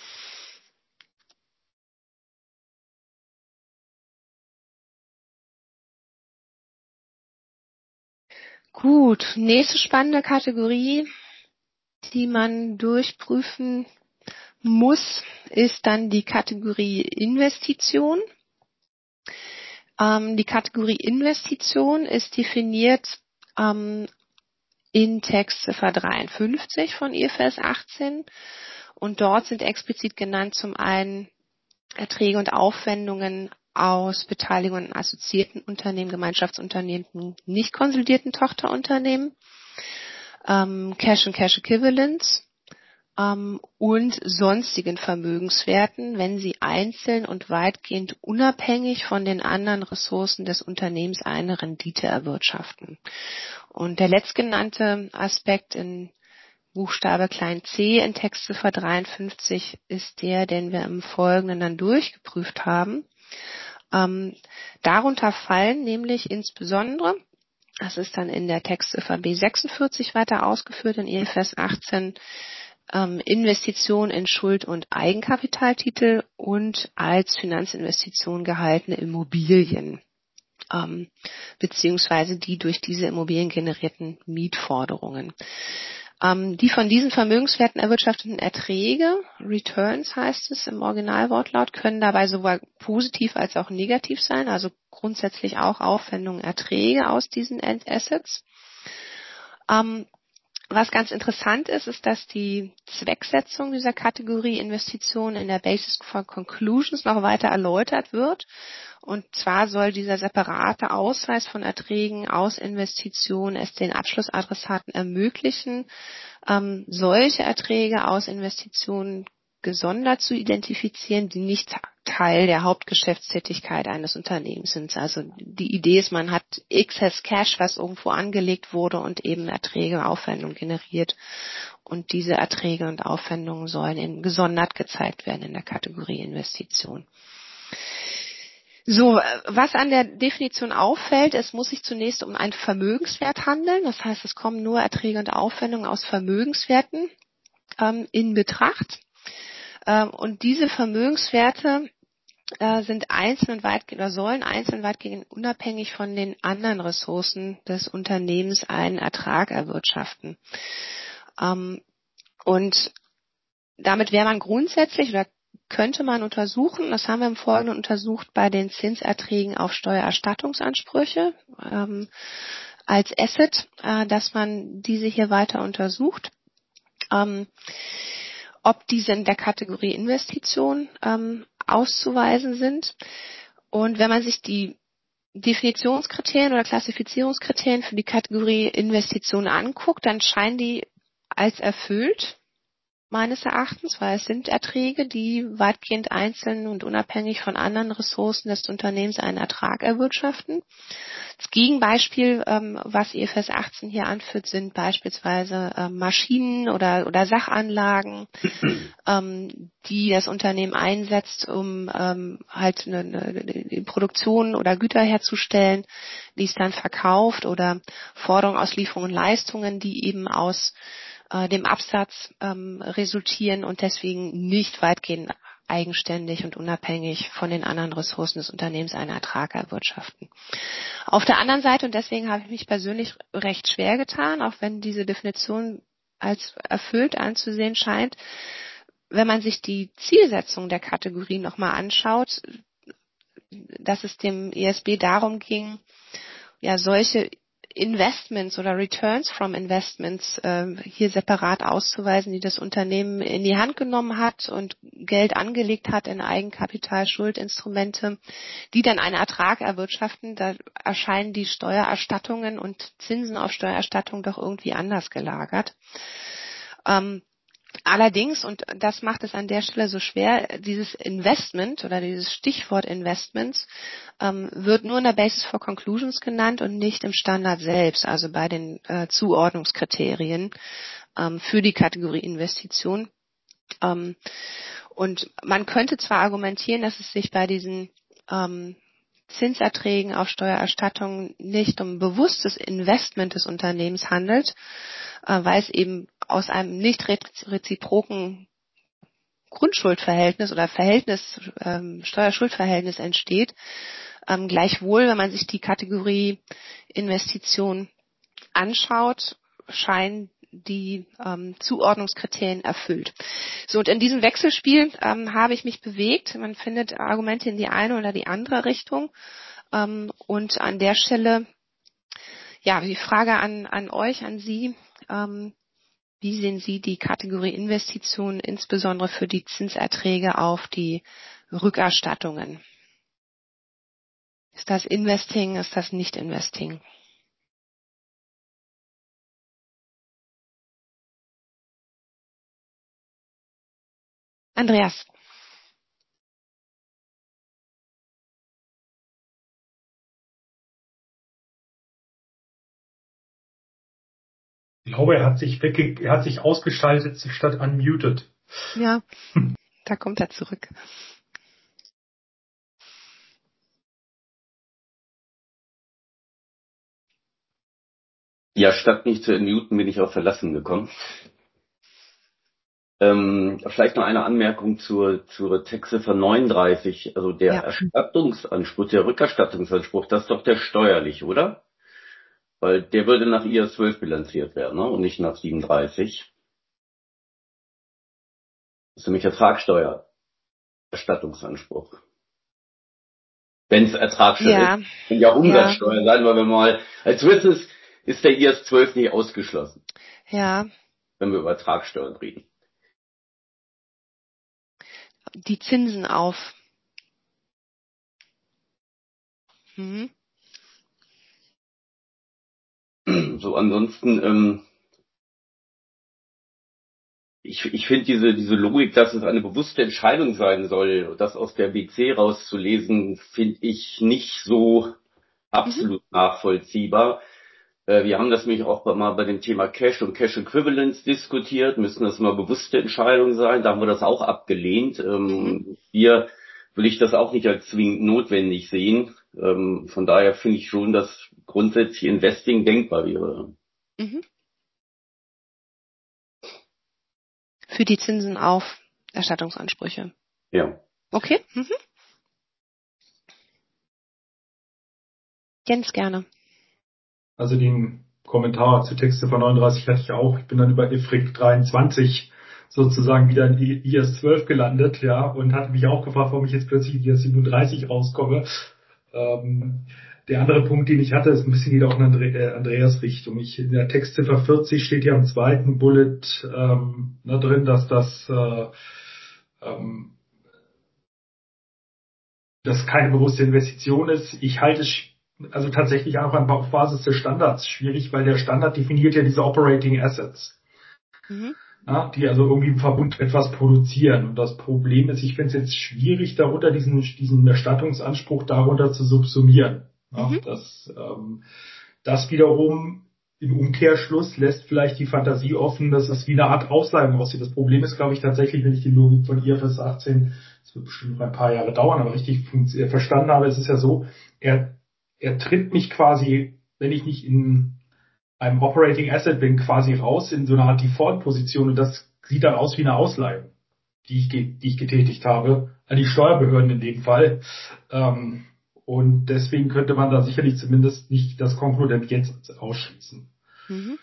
Gut, nächste spannende Kategorie, die man durchprüfen muss, ist dann die Kategorie Investition. Ähm, die Kategorie Investition ist definiert ähm, in Textziffer dreiundfünfzig von I F R S achtzehn und dort sind explizit genannt zum einen Erträge und Aufwendungen aus Beteiligungen an assoziierten Unternehmen, Gemeinschaftsunternehmen, nicht konsolidierten Tochterunternehmen, ähm, Cash und Cash Equivalents ähm, und sonstigen Vermögenswerten, wenn sie einzeln und weitgehend unabhängig von den anderen Ressourcen des Unternehmens eine Rendite erwirtschaften. Und der letztgenannte Aspekt in Buchstabe klein c in Textziffer dreiundfünfzig ist der, den wir im Folgenden dann durchgeprüft haben. Ähm, darunter fallen nämlich insbesondere, das ist dann in der Textziffer B sechsundvierzig weiter ausgeführt in I F R S achtzehn, ähm, Investitionen in Schuld- und Eigenkapitaltitel und als Finanzinvestition gehaltene Immobilien, ähm, beziehungsweise die durch diese Immobilien generierten Mietforderungen. Ähm, die von diesen Vermögenswerten erwirtschafteten Erträge, Returns heißt es im Originalwortlaut, können dabei sowohl positiv als auch negativ sein, also grundsätzlich auch Aufwendungen, Erträge aus diesen Assets. Ähm, Was ganz interessant ist, ist, dass die Zwecksetzung dieser Kategorie Investitionen in der Basis for Conclusions noch weiter erläutert wird. Und zwar soll dieser separate Ausweis von Erträgen aus Investitionen es den Abschlussadressaten ermöglichen, ähm, solche Erträge aus Investitionen gesondert zu identifizieren, die nicht Teil der Hauptgeschäftstätigkeit eines Unternehmens sind. Also die Idee ist, man hat Excess Cash, was irgendwo angelegt wurde und eben Erträge und Aufwendungen generiert. Und diese Erträge und Aufwendungen sollen eben gesondert gezeigt werden in der Kategorie Investition. So, was an der Definition auffällt, es muss sich zunächst um einen Vermögenswert handeln. Das heißt, es kommen nur Erträge und Aufwendungen aus Vermögenswerten ähm, in Betracht. Und diese Vermögenswerte äh, sind einzeln und weitgehend oder sollen einzeln und weitgehend unabhängig von den anderen Ressourcen des Unternehmens einen Ertrag erwirtschaften. Ähm, und damit wäre man grundsätzlich oder könnte man untersuchen, das haben wir im Folgenden untersucht, bei den Zinserträgen auf Steuererstattungsansprüche ähm, als Asset, äh, dass man diese hier weiter untersucht. Ähm, ob diese in der Kategorie Investition ähm, auszuweisen sind. Und wenn man sich die Definitionskriterien oder Klassifizierungskriterien für die Kategorie Investition anguckt, dann scheinen die als erfüllt, meines Erachtens, weil es sind Erträge, die weitgehend einzeln und unabhängig von anderen Ressourcen des Unternehmens einen Ertrag erwirtschaften. Das Gegenbeispiel, ähm, was I F R S achtzehn hier anführt, sind beispielsweise ähm, Maschinen oder, oder Sachanlagen, ähm, die das Unternehmen einsetzt, um ähm, halt eine, eine Produktion oder Güter herzustellen, die es dann verkauft, oder Forderungen aus Lieferungen und Leistungen, die eben aus äh, dem Absatz ähm, resultieren und deswegen nicht weitgehend eigenständig und unabhängig von den anderen Ressourcen des Unternehmens einen Ertrag erwirtschaften. Auf der anderen Seite, und deswegen habe ich mich persönlich recht schwer getan, auch wenn diese Definition als erfüllt anzusehen scheint, wenn man sich die Zielsetzung der Kategorie nochmal anschaut, dass es dem E S B darum ging, ja, solche Investments oder Returns from Investments äh, hier separat auszuweisen, die das Unternehmen in die Hand genommen hat und Geld angelegt hat in Eigenkapital, Schuldinstrumente, die dann einen Ertrag erwirtschaften. Da erscheinen die Steuererstattungen und Zinsen auf Steuererstattung doch irgendwie anders gelagert. Ähm, Allerdings, und das macht es an der Stelle so schwer, dieses Investment oder dieses Stichwort Investments ähm, wird nur in der Basis for Conclusions genannt und nicht im Standard selbst, also bei den äh, Zuordnungskriterien ähm, für die Kategorie Investition. Ähm, und man könnte zwar argumentieren, dass es sich bei diesen ähm, Zinserträgen auf Steuererstattung nicht um bewusstes Investment des Unternehmens handelt, äh, weil es eben aus einem nicht reziproken Grundschuldverhältnis oder Verhältnis, ähm, Steuerschuldverhältnis entsteht. Ähm, gleichwohl, wenn man sich die Kategorie Investition anschaut, scheinen die ähm, Zuordnungskriterien erfüllt. So, und in diesem Wechselspiel ähm, habe ich mich bewegt. Man findet Argumente in die eine oder die andere Richtung. Ähm, und an der Stelle, ja, die Frage an, an euch, an Sie, ähm, wie sehen Sie die Kategorie Investitionen, insbesondere für die Zinserträge auf die Rückerstattungen? Ist das Investing, ist das Nicht-Investing? Andreas. Ich glaube, er hat sich wegge er hat sich ausgeschaltet statt unmuted. Ja, da kommt er zurück. Ja, statt mich zu unmuten, bin ich auf Verlassen gekommen. Ähm, vielleicht noch eine Anmerkung zur, zur Textziffer neununddreißig. Also der Ja. Erstattungsanspruch, der Rückerstattungsanspruch, das ist doch der steuerliche, oder? Weil der würde nach I A zwölf bilanziert werden, ne? Und nicht nach siebenunddreißig. Das ist nämlich Ertragssteuererstattungsanspruch. Wenn es Ertragssteuer Ja. ist, kann ja Umsatzsteuer Ja. sein, weil wir mal, als Wissens ist der I A zwölf nicht ausgeschlossen. Ja. Wenn wir über Ertragssteuern reden. Die Zinsen auf. Mhm. So, ansonsten, ähm, ich, ich finde diese, diese Logik, dass es eine bewusste Entscheidung sein soll, das aus der B C rauszulesen, finde ich nicht so absolut mhm. nachvollziehbar. Äh, wir haben das nämlich auch mal bei dem Thema Cash und Cash Equivalents diskutiert. Müssen das mal bewusste Entscheidungen sein? Da haben wir das auch abgelehnt. Ähm, mhm. Hier will ich das auch nicht als zwingend notwendig sehen. Ähm, von daher finde ich schon, dass grundsätzlich Investing denkbar wäre. Mhm. Für die Zinsen auf Erstattungsansprüche. Ja. Okay. Mhm. Jens, gerne. Also den Kommentar zu Textziffer neununddreißig hatte ich auch. Ich bin dann über I F R I C dreiundzwanzig sozusagen wieder in I S zwölf gelandet, ja, und hatte mich auch gefragt, warum ich jetzt plötzlich in I S siebenunddreißig rauskomme. Ähm, der andere Punkt, den ich hatte, ist ein bisschen wieder auch in Andre, äh, Andreas Richtung. Ich, in der Textziffer vierzig steht ja im zweiten Bullet ähm, ne, drin, dass das äh, ähm, das keine bewusste Investition ist. Ich halte es also tatsächlich auch auf Basis des Standards schwierig, weil der Standard definiert ja diese Operating Assets, mhm. ja, die also irgendwie im Verbund etwas produzieren. Und das Problem ist, ich finde es jetzt schwierig, darunter diesen, diesen Erstattungsanspruch darunter zu subsumieren. Ja, mhm. das, ähm, das wiederum im Umkehrschluss lässt vielleicht die Fantasie offen, dass es wie eine Art Ausleihung aussieht. Das Problem ist, glaube ich, tatsächlich, wenn ich die Logik von I F R S achtzehn, das wird bestimmt noch ein paar Jahre dauern, aber richtig verstanden habe, ist es ja so, er, er tritt mich quasi, wenn ich nicht in einem Operating Asset bin, quasi raus in so eine Art Default-Position und das sieht dann aus wie eine Ausleihung, die ich, die ich getätigt habe, an die Steuerbehörden in dem Fall. Ähm, Und deswegen könnte man da sicherlich zumindest nicht das Konkludent jetzt ausschließen. Mhm.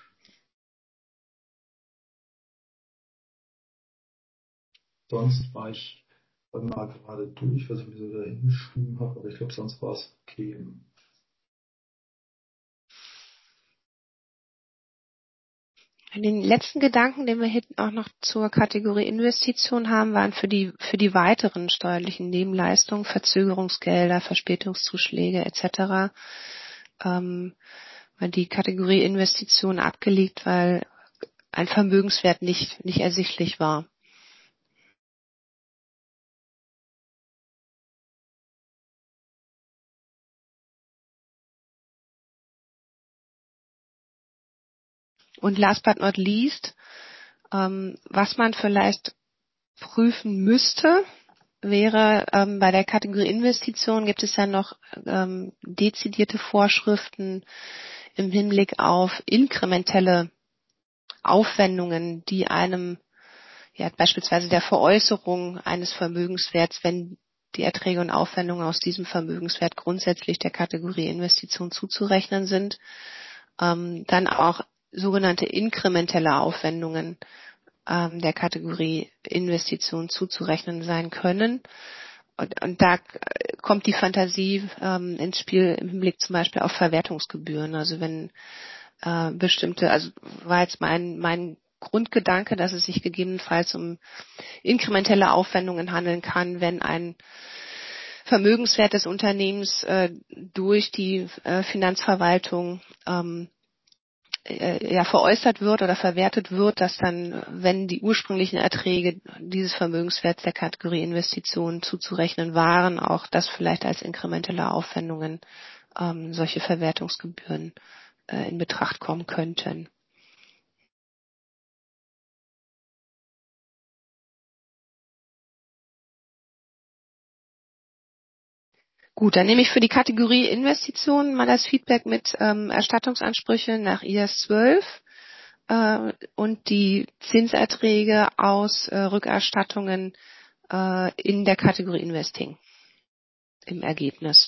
Sonst war ich dann mal gerade durch, was ich mir so da hingeschrieben habe, aber ich glaube, sonst war es okay. Den letzten Gedanken, den wir hinten auch noch zur Kategorie Investition haben, waren für die für die weiteren steuerlichen Nebenleistungen, Verzögerungsgelder, Verspätungszuschläge et cetera. Ähm, die Kategorie Investition abgelegt, weil ein Vermögenswert nicht nicht ersichtlich war. Und last but not least, ähm, was man vielleicht prüfen müsste, wäre ähm, bei der Kategorie Investition gibt es ja noch ähm, dezidierte Vorschriften im Hinblick auf inkrementelle Aufwendungen, die einem ja beispielsweise der Veräußerung eines Vermögenswerts, wenn die Erträge und Aufwendungen aus diesem Vermögenswert grundsätzlich der Kategorie Investition zuzurechnen sind, ähm, dann auch sogenannte inkrementelle Aufwendungen ähm, der Kategorie Investition zuzurechnen sein können. Und, und da kommt die Fantasie ähm, ins Spiel im Hinblick zum Beispiel auf Verwertungsgebühren. Also wenn äh, bestimmte, also war jetzt mein mein Grundgedanke, dass es sich gegebenenfalls um inkrementelle Aufwendungen handeln kann, wenn ein Vermögenswert des Unternehmens äh, durch die äh, Finanzverwaltung ähm, ja veräußert wird oder verwertet wird, dass dann, wenn die ursprünglichen Erträge dieses Vermögenswerts der Kategorie Investitionen zuzurechnen waren, auch das vielleicht als inkrementelle Aufwendungen ähm, solche Verwertungsgebühren äh, in Betracht kommen könnten. Gut, dann nehme ich für die Kategorie Investitionen mal das Feedback mit ähm, Erstattungsansprüche nach I A S zwölf äh, und die Zinserträge aus äh, Rückerstattungen äh, in der Kategorie Investing im Ergebnis.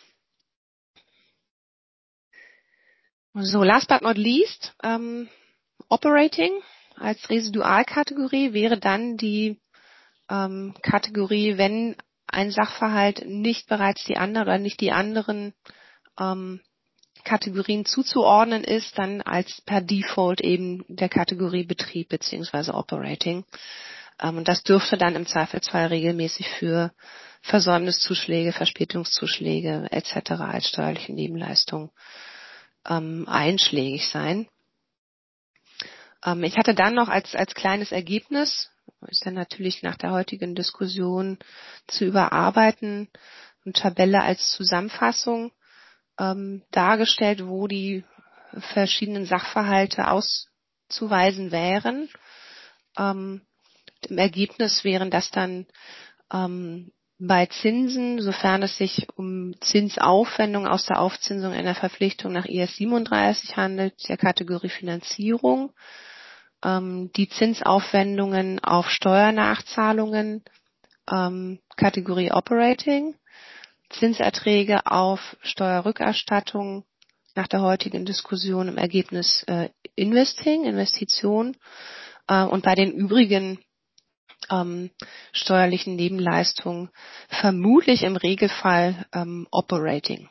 So, last but not least, ähm, Operating als Residualkategorie wäre dann die ähm, Kategorie, wenn ein Sachverhalt nicht bereits die andere oder nicht die anderen ähm, Kategorien zuzuordnen ist, dann als per Default eben der Kategorie Betrieb bzw. Operating. Ähm, und das dürfte dann im Zweifelsfall regelmäßig für Versäumniszuschläge, Verspätungszuschläge et cetera als steuerliche Nebenleistung ähm, einschlägig sein. Ähm, ich hatte dann noch als als kleines Ergebnis, ist dann natürlich nach der heutigen Diskussion zu überarbeiten, eine Tabelle als Zusammenfassung ähm, dargestellt, wo die verschiedenen Sachverhalte auszuweisen wären. Ähm, im Ergebnis wären das dann ähm, bei Zinsen, sofern es sich um Zinsaufwendung aus der Aufzinsung einer Verpflichtung nach I S siebenunddreißig handelt, der Kategorie Finanzierung, ähm, die Zinsaufwendungen auf Steuernachzahlungen, ähm, Kategorie Operating, Zinserträge auf Steuerrückerstattung nach der heutigen Diskussion im Ergebnis äh, Investing, Investition äh, und bei den übrigen ähm, steuerlichen Nebenleistungen vermutlich im Regelfall ähm, Operating.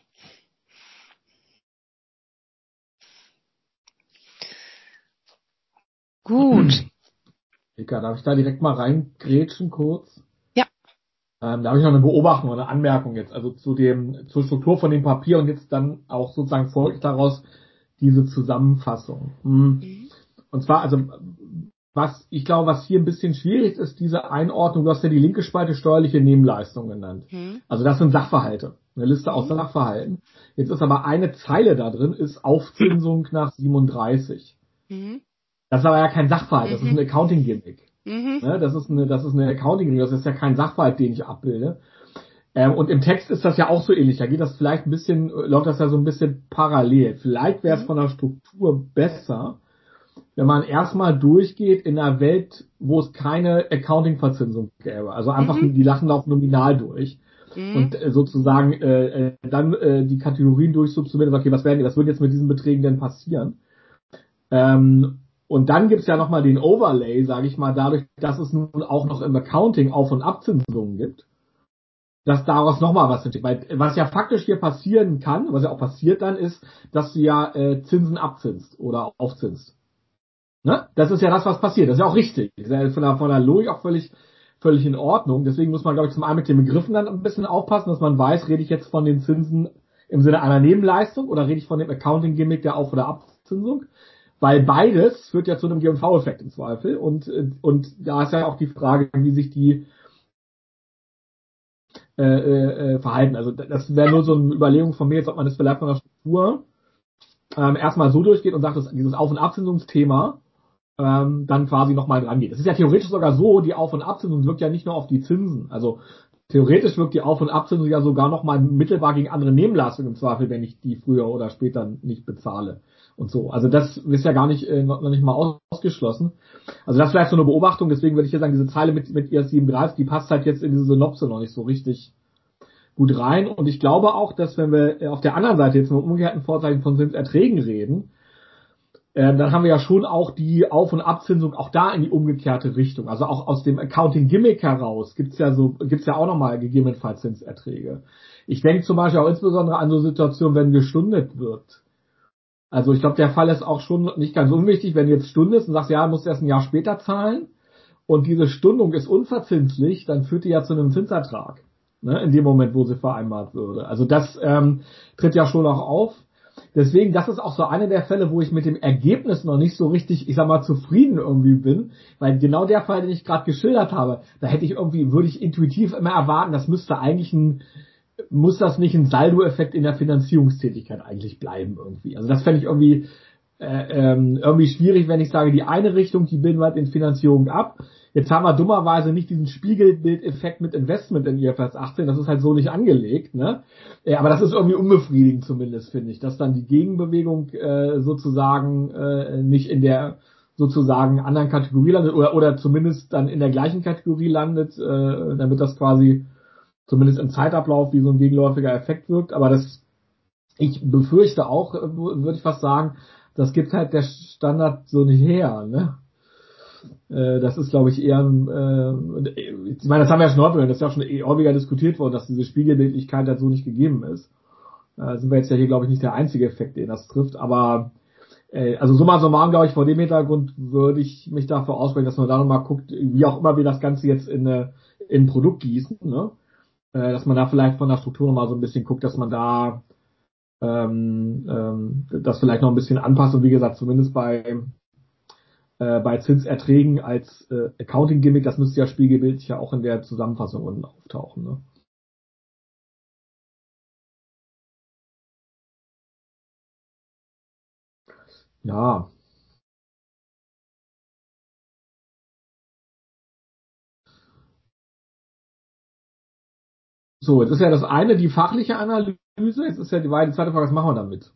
Gut. Eka, darf ich da direkt mal reingrätschen kurz? Ja. Ähm, da habe ich noch eine Beobachtung oder eine Anmerkung jetzt, also zu dem, zur Struktur von dem Papier und jetzt dann auch sozusagen folgt daraus diese Zusammenfassung. Hm. Mhm. Und zwar, also, was, ich glaube, was hier ein bisschen schwierig ist, diese Einordnung, du hast ja die linke Spalte steuerliche Nebenleistungen genannt. Mhm. Also das sind Sachverhalte, eine Liste aus Mhm. Sachverhalten. Jetzt ist aber eine Zeile da drin, ist Aufzinsung nach siebenunddreißig. Mhm. Das ist aber ja kein Sachverhalt, das ist Mhm. ein Accounting-Gimmick. Mhm. Ne, das ist eine, das ist eine Accounting, das ist ja kein Sachverhalt, den ich abbilde. Ähm, und im Text ist das ja auch so ähnlich. Da geht das vielleicht ein bisschen, läuft das ja so ein bisschen parallel. Vielleicht wäre es Mhm. von der Struktur besser, wenn man erstmal durchgeht in einer Welt, wo es keine Accounting-Verzinsung gäbe. Also einfach, Mhm. die lachen auf nominal durch. Mhm. Und äh, sozusagen äh, äh, dann äh, die Kategorien durchsubsumieren. Okay, was werden, was würde jetzt mit diesen Beträgen denn passieren? Ähm, Und dann gibt's ja nochmal den Overlay, sage ich mal, dadurch, dass es nun auch noch im Accounting Auf- und Abzinsungen gibt, dass daraus nochmal was entsteht. Weil was ja faktisch hier passieren kann, was ja auch passiert dann, ist, dass du ja äh, Zinsen abzinst oder aufzinst. Ne? Das ist ja das, was passiert. Das ist ja auch richtig. Das ist ja von der, von der Logik auch völlig, völlig in Ordnung. Deswegen muss man, glaube ich, zum einen mit den Begriffen dann ein bisschen aufpassen, dass man weiß, rede ich jetzt von den Zinsen im Sinne einer Nebenleistung oder rede ich von dem Accounting-Gimmick der Auf- oder Abzinsung? Weil beides führt ja zu einem G und V-Effekt im Zweifel. Und, und da ist ja auch die Frage, wie sich die äh, äh, verhalten. Also das wäre nur so eine Überlegung von mir, jetzt, ob man das vielleicht von der Struktur ähm, erstmal so durchgeht und sagt, dass dieses Auf- und Abzinsungsthema ähm, dann quasi nochmal dran geht. Es ist ja theoretisch sogar so, die Auf- und Abzinsung wirkt ja nicht nur auf die Zinsen. Also theoretisch wirkt die Auf- und Abzinsung ja sogar nochmal mittelbar gegen andere Nebenleistungen im Zweifel, wenn ich die früher oder später nicht bezahle. Und so. Also das ist ja gar nicht, äh, noch nicht mal ausgeschlossen. Also das ist vielleicht so eine Beobachtung, deswegen würde ich hier sagen, diese Zeile mit, mit I S siebenunddreißig, die passt halt jetzt in diese Synopse noch nicht so richtig gut rein. Und ich glaube auch, dass wenn wir auf der anderen Seite jetzt mit umgekehrten Vorzeichen von Zinserträgen reden, äh, dann haben wir ja schon auch die Auf- und Abzinsung auch da in die umgekehrte Richtung. Also auch aus dem Accounting-Gimmick heraus gibt's ja so, gibt's ja auch nochmal gegebenenfalls Zinserträge. Ich denke zum Beispiel auch insbesondere an so Situationen, wenn gestundet wird. Also ich glaube, der Fall ist auch schon nicht ganz unwichtig, wenn du jetzt stundest und sagst, ja, du musst erst ein Jahr später zahlen und diese Stundung ist unverzinslich, dann führt die ja zu einem Zinsertrag, ne, in dem Moment, wo sie vereinbart würde. Also das ähm, tritt ja schon auch auf. Deswegen, das ist auch so einer der Fälle, wo ich mit dem Ergebnis noch nicht so richtig, ich sag mal, zufrieden irgendwie bin, weil genau der Fall, den ich gerade geschildert habe, da hätte ich irgendwie, würde ich intuitiv immer erwarten, das müsste eigentlich ein muss das nicht ein Saldoeffekt in der Finanzierungstätigkeit eigentlich bleiben irgendwie. Also das fände ich irgendwie äh, ähm, irgendwie schwierig, wenn ich sage, die eine Richtung, die bilden wir in Finanzierung ab. Jetzt haben wir dummerweise nicht diesen Spiegelbildeffekt mit Investment in I F R S achtzehn, das ist halt so nicht angelegt, ne? Ja, aber das ist irgendwie unbefriedigend zumindest, finde ich, dass dann die Gegenbewegung äh, sozusagen äh, nicht in der sozusagen anderen Kategorie landet oder, oder zumindest dann in der gleichen Kategorie landet, äh, damit das quasi zumindest im Zeitablauf wie so ein gegenläufiger Effekt wirkt, aber das, ich befürchte auch, würde ich fast sagen, das gibt halt der Standard so nicht her, ne? Äh, das ist, glaube ich, eher, äh, ich meine, das haben wir ja schon häufiger, das ist ja auch schon häufiger diskutiert worden, dass diese Spiegelbildlichkeit halt so nicht gegeben ist. äh, sind wir jetzt ja hier, glaube ich, nicht der einzige Effekt, den das trifft, aber äh, also summa summarum, glaube ich, vor dem Hintergrund würde ich mich dafür aussprechen, dass man da nochmal guckt, wie auch immer wir das Ganze jetzt in, äh, in ein Produkt gießen, ne? Äh, dass man da vielleicht von der Struktur nochmal so ein bisschen guckt, dass man da ähm, ähm, das vielleicht noch ein bisschen anpasst und wie gesagt, zumindest bei äh, bei Zinserträgen als äh, Accounting-Gimmick, das müsste ja spiegelbildlich ja auch in der Zusammenfassung unten auftauchen. Ne? Ja. So, jetzt ist ja das eine die fachliche Analyse, jetzt ist ja die zweite Frage, was machen wir damit?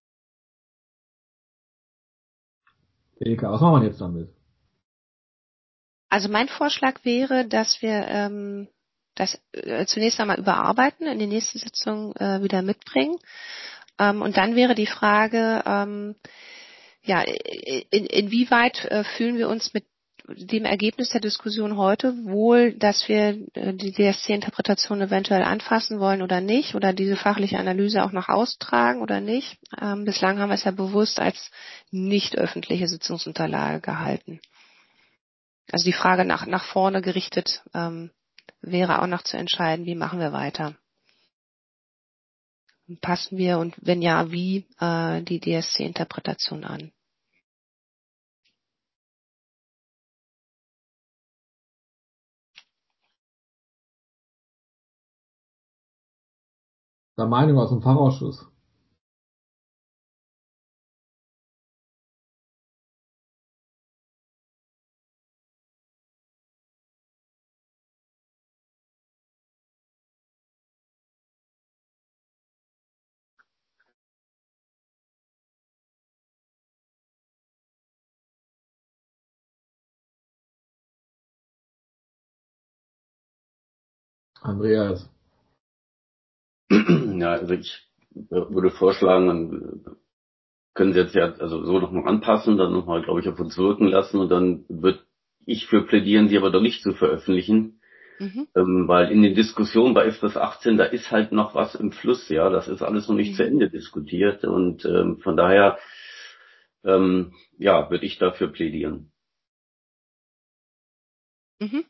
Ilka, was machen wir jetzt damit? Also mein Vorschlag wäre, dass wir ähm, das äh, zunächst einmal überarbeiten, in die nächste Sitzung äh, wieder mitbringen. Ähm, und dann wäre die Frage, ähm, ja, in, inwieweit äh, fühlen wir uns mit dem Ergebnis der Diskussion heute wohl, dass wir äh, die D S C-Interpretation eventuell anfassen wollen oder nicht, oder diese fachliche Analyse auch noch austragen oder nicht. Ähm, bislang haben wir es ja bewusst als nicht öffentliche Sitzungsunterlage gehalten. Also die Frage nach, nach vorne gerichtet ähm, wäre auch noch zu entscheiden, wie machen wir weiter. Passen wir und wenn ja, wie äh, die D S C-Interpretation an? Der Meinung aus dem Fachausschuss. Andreas. Ja, also ich würde vorschlagen, man können Sie jetzt ja also so nochmal anpassen, dann nochmal, glaube ich, auf uns wirken lassen und dann würde ich für plädieren, sie aber doch nicht zu veröffentlichen. Mhm. Ähm, weil in den Diskussionen bei F D S achtzehn, da ist halt noch was im Fluss, ja, das ist alles noch nicht mhm. zu Ende diskutiert und ähm, von daher, ähm, ja, würde ich dafür plädieren. Mhm.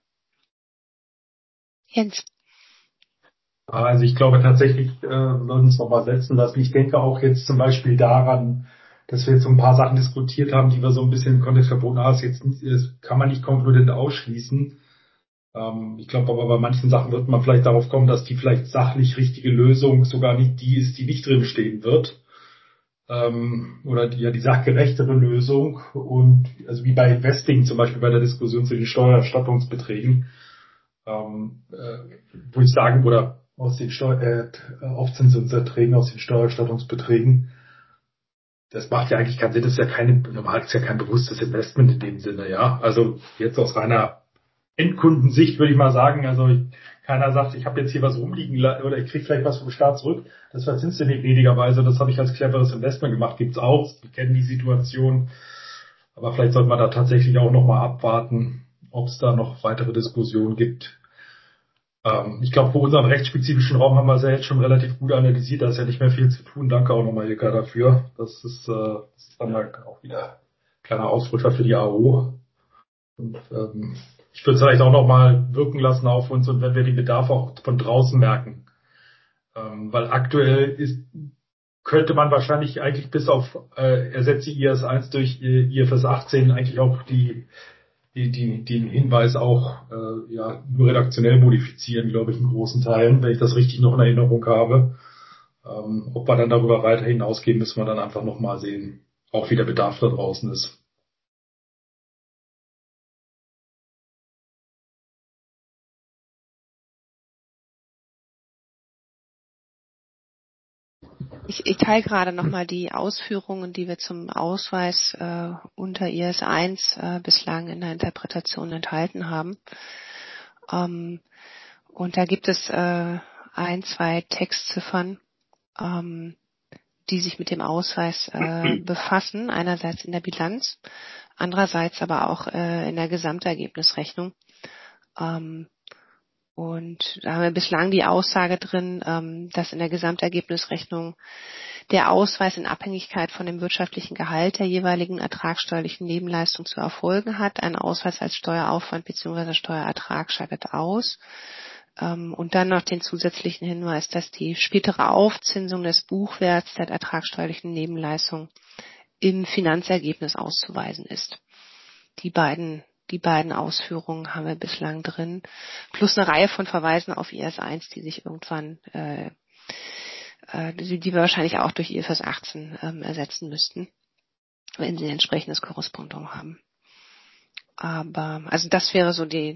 Jens. Also ich glaube tatsächlich, äh, wir würden es nochmal setzen lassen. Ich denke auch jetzt zum Beispiel daran, dass wir jetzt so ein paar Sachen diskutiert haben, die wir so ein bisschen im Kontext verboten haben. Das jetzt nicht, das kann man nicht konkludent ausschließen. Ähm, ich glaube aber bei manchen Sachen wird man vielleicht darauf kommen, dass die vielleicht sachlich richtige Lösung sogar nicht die ist, die nicht drin stehen wird. Ähm, oder die, ja die sachgerechtere Lösung. Und also wie bei Investing zum Beispiel bei der Diskussion zu den Steuererstattungsbeträgen. Ähm, äh, würde ich sagen, oder aus den Steu äh, Aufzinsungserträgen, aus den Steuererstattungsbeträgen. Das macht ja eigentlich keinen Sinn, das ist ja keine, normal ist ja kein bewusstes Investment in dem Sinne, ja. Also jetzt aus reiner Endkundensicht würde ich mal sagen, also ich, keiner sagt, ich habe jetzt hier was rumliegen oder ich kriege vielleicht was vom Staat zurück, das verzinst du nicht gnädigerweise, das habe ich als cleveres Investment gemacht, gibt's auch, wir kennen die Situation, aber vielleicht sollte man da tatsächlich auch nochmal abwarten, ob es da noch weitere Diskussionen gibt. Ähm, ich glaube, für unseren rechtsspezifischen Raum haben wir es ja jetzt schon relativ gut analysiert. Da ist ja nicht mehr viel zu tun. Danke auch nochmal, Ilka, dafür. Das ist, äh, das ist dann halt auch wieder ein kleiner Ausrutscher für die A O. Und ähm, ich würde es vielleicht auch nochmal wirken lassen auf uns und wenn wir den Bedarf auch von draußen merken. Ähm, weil aktuell ist, könnte man wahrscheinlich eigentlich bis auf äh, ersetze I S eins durch I F R S achtzehn eigentlich auch die die, die, den Hinweis auch äh, ja, nur redaktionell modifizieren, glaube ich, in großen Teilen, wenn ich das richtig noch in Erinnerung habe. Ähm, ob wir dann darüber weiter hinausgehen, müssen wir dann einfach nochmal sehen, auch wie der Bedarf da draußen ist. Ich, ich teile gerade nochmal die Ausführungen, die wir zum Ausweis äh, unter I S eins äh, bislang in der Interpretation enthalten haben. Ähm, und da gibt es äh, ein, zwei Textziffern, ähm, die sich mit dem Ausweis äh, befassen. Einerseits in der Bilanz, andererseits aber auch äh, in der Gesamtergebnisrechnung. Ähm, Und da haben wir bislang die Aussage drin, ähm, dass in der Gesamtergebnisrechnung der Ausweis in Abhängigkeit von dem wirtschaftlichen Gehalt der jeweiligen ertragssteuerlichen Nebenleistung zu erfolgen hat. Ein Ausweis als Steueraufwand bzw. Steuerertrag scheidet aus. Ähm, und dann noch den zusätzlichen Hinweis, dass die spätere Aufzinsung des Buchwerts der ertragssteuerlichen Nebenleistung im Finanzergebnis auszuweisen ist. Die beiden Die beiden Ausführungen haben wir bislang drin, plus eine Reihe von Verweisen auf I F R S eins, die sich irgendwann, äh, äh, die, die wir wahrscheinlich auch durch I F R S achtzehn ähm, ersetzen müssten, wenn sie ein entsprechendes Korrespondent haben. Aber also das wäre so die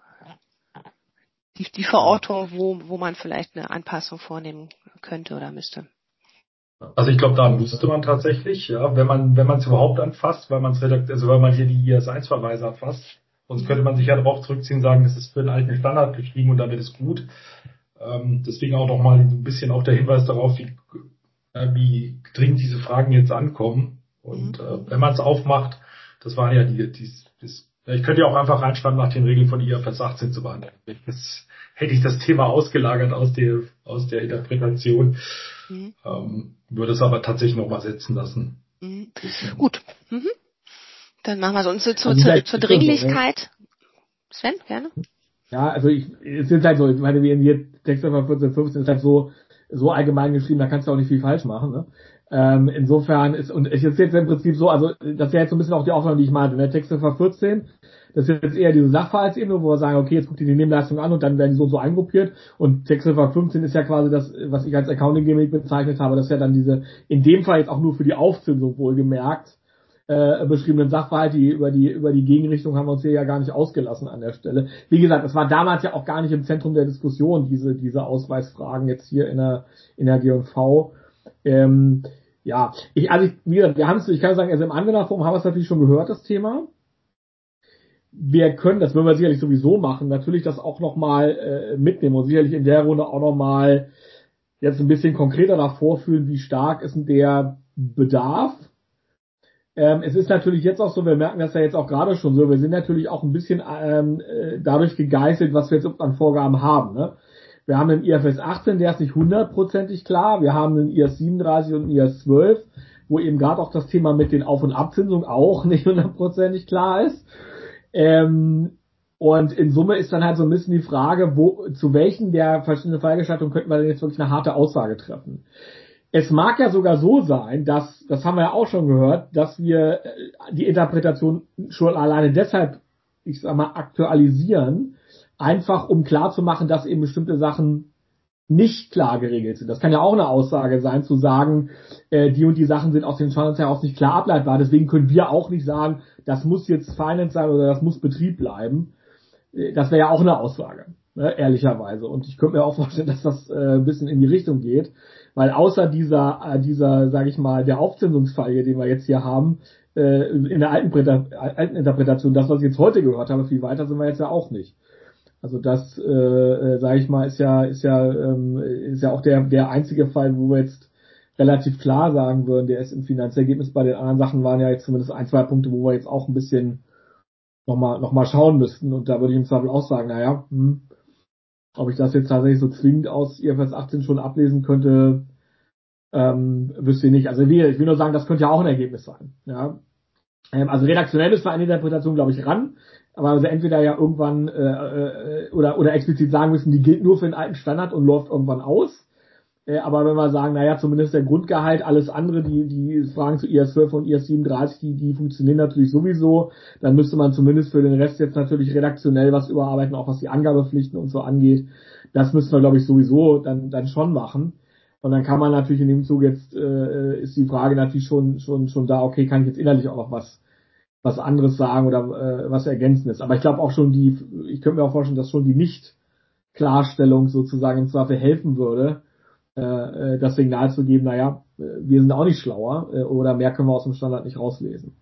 die, die Verortung, wo wo man vielleicht eine Anpassung vornehmen könnte oder müsste. Also ich glaube, da müsste man tatsächlich, ja, wenn man wenn man es überhaupt anfasst, weil man es redakt, also weil man hier die I S eins Verweise erfasst, sonst könnte man sich ja darauf zurückziehen und sagen, das ist für den alten Standard geschrieben und dann wird es gut. Ähm, deswegen auch noch mal ein bisschen auch der Hinweis darauf, wie, äh, wie dringend diese Fragen jetzt ankommen. Und äh, wenn man es aufmacht, das war ja die, die, das, ich könnte ja auch einfach reinschreiben, nach den Regeln von I F R S achtzehn zu behandeln. Das, hätte ich das Thema ausgelagert aus der aus der Interpretation. Mhm. Ähm, würde es aber tatsächlich noch mal setzen lassen. Mhm. Gut. Mhm. Dann machen wir so. Und zu, zu, also zur, zur Dringlichkeit. Sven, gerne. Ja, also ich, es ist halt so, ich meine, wie in hier Texte von vierzehn, fünfzehn ist halt so, so allgemein geschrieben, da kannst du auch nicht viel falsch machen, ne? Ähm, insofern ist, und es ist jetzt im Prinzip so, also, das ist ja jetzt so ein bisschen auch die Aufnahme, die ich meinte, in der Texte von vierzehn, das ist jetzt eher diese Sachverhaltsebene, wo wir sagen, okay, jetzt guckt ihr die Nebenleistung an und dann werden die so und so eingruppiert, und Texte von fünfzehn ist ja quasi das, was ich als Accounting-Gimmick bezeichnet habe, das ist ja dann diese, in dem Fall jetzt auch nur für die Aufzinsung wohlgemerkt, Äh, beschriebenen Sachverhalt, die über die über die Gegenrichtung haben wir uns hier ja gar nicht ausgelassen an der Stelle. Wie gesagt, das war damals ja auch gar nicht im Zentrum der Diskussion, diese diese Ausweisfragen jetzt hier in der in der G und V. Ähm, ja, ich also ich, wie gesagt, wir haben es, ich kann sagen, also im Anwenderforum haben wir es natürlich schon gehört, das Thema. Wir können, das würden wir sicherlich sowieso machen, natürlich das auch nochmal äh, mitnehmen und sicherlich in der Runde auch nochmal jetzt ein bisschen konkreter davor fühlen, wie stark ist denn der Bedarf. Ähm, es ist natürlich jetzt auch so, wir merken das ja jetzt auch gerade schon so, wir sind natürlich auch ein bisschen ähm, dadurch gegeißelt, was wir jetzt an Vorgaben haben. Ne? Wir haben den I F R S achtzehn, der ist nicht hundertprozentig klar, wir haben den I S siebenunddreißig und den I S zwölf, wo eben gerade auch das Thema mit den Auf- und Abzinsungen auch nicht hundertprozentig klar ist. Ähm, und in Summe ist dann halt so ein bisschen die Frage, wo zu welchen der verschiedenen Fallgestaltungen könnten wir denn jetzt wirklich eine harte Aussage treffen. Es mag ja sogar so sein, dass, das haben wir ja auch schon gehört, dass wir die Interpretation schon alleine deshalb, ich sag mal, aktualisieren, einfach um klarzumachen, dass eben bestimmte Sachen nicht klar geregelt sind. Das kann ja auch eine Aussage sein, zu sagen, äh, die und die Sachen sind aus den Standards heraus nicht klar ableitbar. Deswegen können wir auch nicht sagen, das muss jetzt Finance sein oder das muss Betrieb bleiben. Das wäre ja auch eine Aussage, ne, ehrlicherweise. Und ich könnte mir auch vorstellen, dass das äh, ein bisschen in die Richtung geht. Weil außer dieser, äh, dieser, sage ich mal, der Aufzinsungsfall hier, den wir jetzt hier haben, äh, in der alten, alten Interpretation, das, was ich jetzt heute gehört habe, viel weiter sind wir jetzt ja auch nicht. Also das, äh, sage ich mal, ist ja, ist ja, ähm, ist ja auch der, der einzige Fall, wo wir jetzt relativ klar sagen würden, der ist im Finanzergebnis. Bei den anderen Sachen waren ja jetzt zumindest ein, zwei Punkte, wo wir jetzt auch ein bisschen nochmal, noch mal schauen müssten. Und da würde ich im Zweifel auch sagen, naja, hm, ob ich das jetzt tatsächlich so zwingend aus I F R S achtzehn schon ablesen könnte, ähm, wüsste ich nicht. Also wie, ich will nur sagen, das könnte ja auch ein Ergebnis sein. Ja. Ähm, also redaktionell ist wir eine Interpretation, glaube ich, ran, aber also entweder ja irgendwann äh, äh, oder oder explizit sagen müssen, die gilt nur für den alten Standard und läuft irgendwann aus. Äh, aber wenn wir sagen, naja, zumindest der Grundgehalt, alles andere, die die Fragen zu I S zwölf und I S siebenunddreißig, die die funktionieren natürlich sowieso, dann müsste man zumindest für den Rest jetzt natürlich redaktionell was überarbeiten, auch was die Angabepflichten und so angeht. Das müssen wir, glaube ich, sowieso dann dann schon machen. Und dann kann man natürlich in dem Zug jetzt, äh, ist die Frage natürlich schon schon schon da, okay, kann ich jetzt innerlich auch noch was was anderes sagen oder äh, was ergänzendes. Aber ich glaube auch schon die, ich könnte mir auch vorstellen, dass schon die Nicht-Klarstellung sozusagen im Zweifel helfen würde, äh, das Signal zu geben, naja, wir sind auch nicht schlauer äh, oder mehr können wir aus dem Standard nicht rauslesen.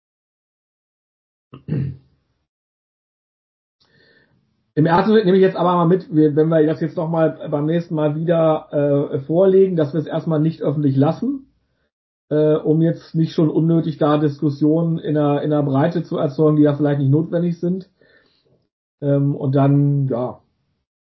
Im ersten Schritt nehme ich jetzt aber mal mit, wenn wir das jetzt nochmal beim nächsten Mal wieder äh, vorlegen, dass wir es erstmal nicht öffentlich lassen, äh, um jetzt nicht schon unnötig da Diskussionen in der, in der Breite zu erzeugen, die ja vielleicht nicht notwendig sind. Ähm, und dann, ja,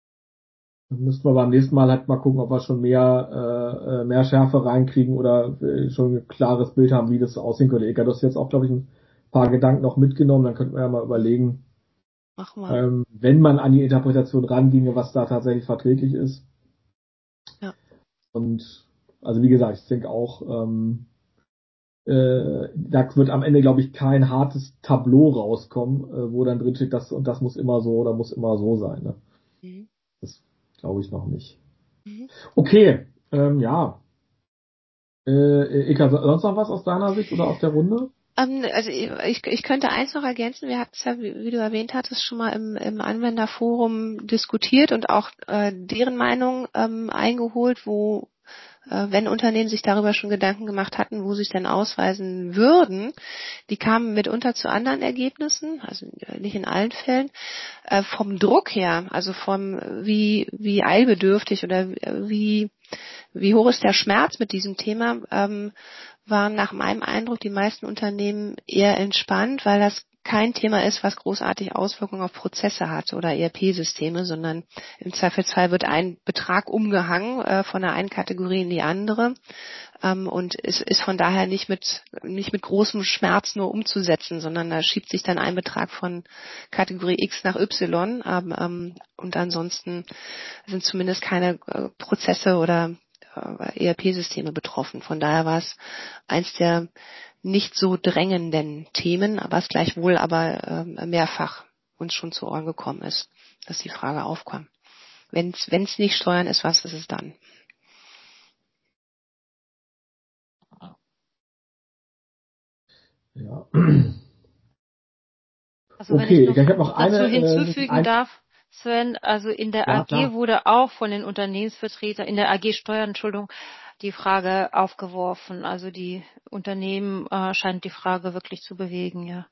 Dann müssten wir beim nächsten Mal halt mal gucken, ob wir schon mehr äh, mehr Schärfe reinkriegen oder äh, schon ein klares Bild haben, wie das aussehen könnte. Eka, du hast jetzt auch, glaube ich, ein paar Gedanken noch mitgenommen. Dann könnten wir ja mal überlegen, Mach mal. ähm, wenn man an die Interpretation ranginge, was da tatsächlich verträglich ist. Ja. Und also wie gesagt, ich denke auch, ähm, äh, da wird am Ende, glaube ich, kein hartes Tableau rauskommen, äh, wo dann drin steht, das und das muss immer so oder muss immer so sein. Ne? Mhm. Das glaube ich noch nicht. Mhm. Okay, ähm, ja. Äh, Eka, sonst noch was aus deiner Sicht oder aus der Runde? Ähm, also ich, ich könnte eins noch ergänzen. Wir hatten es ja, wie, wie du erwähnt hattest, schon mal im, im Anwenderforum diskutiert und auch äh, deren Meinung ähm, eingeholt, wo äh, wenn Unternehmen sich darüber schon Gedanken gemacht hatten, wo sie sich denn ausweisen würden, die kamen mitunter zu anderen Ergebnissen, also nicht in allen Fällen. Äh, vom Druck her, also vom wie wie eilbedürftig oder wie wie hoch ist der Schmerz mit diesem Thema, ähm, waren nach meinem Eindruck die meisten Unternehmen eher entspannt, weil das kein Thema ist, was großartig Auswirkungen auf Prozesse hat oder E R P-Systeme, sondern im Zweifelsfall wird ein Betrag umgehangen äh, von der einen Kategorie in die andere ähm, und es ist von daher nicht mit nicht mit großem Schmerz nur umzusetzen, sondern da schiebt sich dann ein Betrag von Kategorie X nach Y ähm, und ansonsten sind zumindest keine äh, Prozesse oder E R P-Systeme betroffen. Von daher war es eins der nicht so drängenden Themen, was gleichwohl aber äh, mehrfach uns schon zu Ohren gekommen ist, dass die Frage aufkam. Wenn es nicht Steuern ist, was ist es dann? Ja. Also wenn Okay, ich noch ich habe noch dazu eine. hinzufügen Äh, ein, darf, Sven, also in der ja, A G klar. wurde auch von den Unternehmensvertretern, in der A G Steuern, Entschuldigung, die Frage aufgeworfen. Also die Unternehmen äh, scheint die Frage wirklich zu bewegen, ja.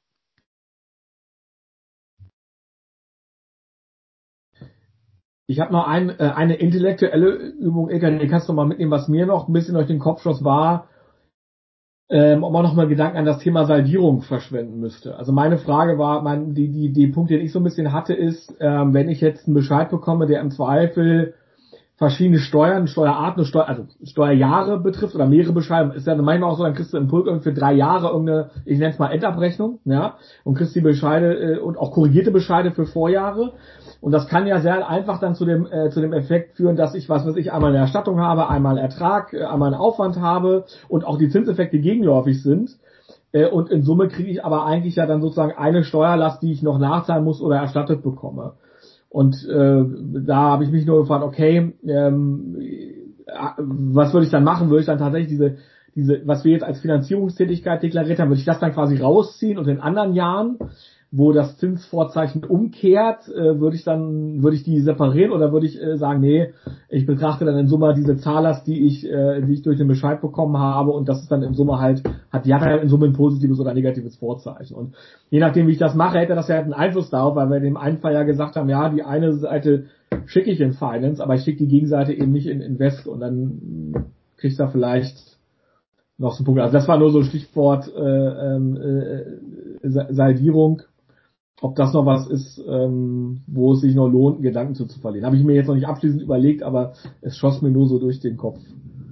Ich habe noch ein, äh, eine intellektuelle Übung, Eka, die kannst du mal mitnehmen, was mir noch ein bisschen durch den Kopf schoss, war, ähm, ob man noch mal Gedanken an das Thema Saldierung verschwenden müsste. Also meine Frage war, mein, die, die, die Punkt, den ich so ein bisschen hatte, ist, ähm, wenn ich jetzt einen Bescheid bekomme, der im Zweifel verschiedene Steuern, Steuerarten, Steuer, also Steuerjahre betrifft oder mehrere Bescheide, ist ja manchmal auch so, dann kriegst du im Pulk irgendwie für drei Jahre irgendeine, ich nenne es mal Endabrechnung, ja, und kriegst die Bescheide äh, und auch korrigierte Bescheide für Vorjahre. Und das kann ja sehr einfach dann zu dem äh, zu dem Effekt führen, dass ich, was weiß ich, einmal eine Erstattung habe, einmal Ertrag, äh, einmal einen Aufwand habe und auch die Zinseffekte gegenläufig sind. Äh, und in Summe kriege ich aber eigentlich ja dann sozusagen eine Steuerlast, die ich noch nachzahlen muss oder erstattet bekomme. Und äh, da habe ich mich nur gefragt, okay, ähm, was würde ich dann machen? Würde ich dann tatsächlich diese, diese, was wir jetzt als Finanzierungstätigkeit deklariert haben, würde ich das dann quasi rausziehen und in anderen Jahren, wo das Zinsvorzeichen umkehrt, äh, würde ich dann, würde ich die separieren oder würde ich äh, sagen, nee, ich betrachte dann in Summe diese Zahllast, die ich, äh, die ich durch den Bescheid bekommen habe und das ist dann in Summe halt, hat ja dann in Summe ein positives oder negatives Vorzeichen. Und je nachdem, wie ich das mache, hätte das ja einen Einfluss darauf, weil wir in dem einen Fall ja gesagt haben, ja, die eine Seite schicke ich in Finance, aber ich schicke die Gegenseite eben nicht in Invest und dann krieg ich da vielleicht noch so einen Punkt. Also das war nur so ein Stichwort äh, äh, Saldierung. Ob das noch was ist, ähm, wo es sich noch lohnt, Gedanken zu, zu verlieren. Habe ich mir jetzt noch nicht abschließend überlegt, aber es schoss mir nur so durch den Kopf.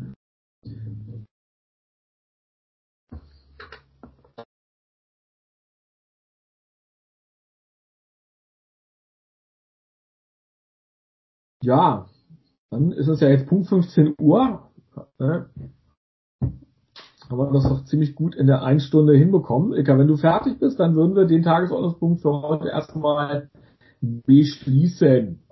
Ja, dann ist es ja jetzt Punkt fünfzehn Uhr. Ne? Haben wir das doch ziemlich gut in der einen Stunde hinbekommen. Ilka, wenn du fertig bist, dann würden wir den Tagesordnungspunkt für heute erstmal beschließen.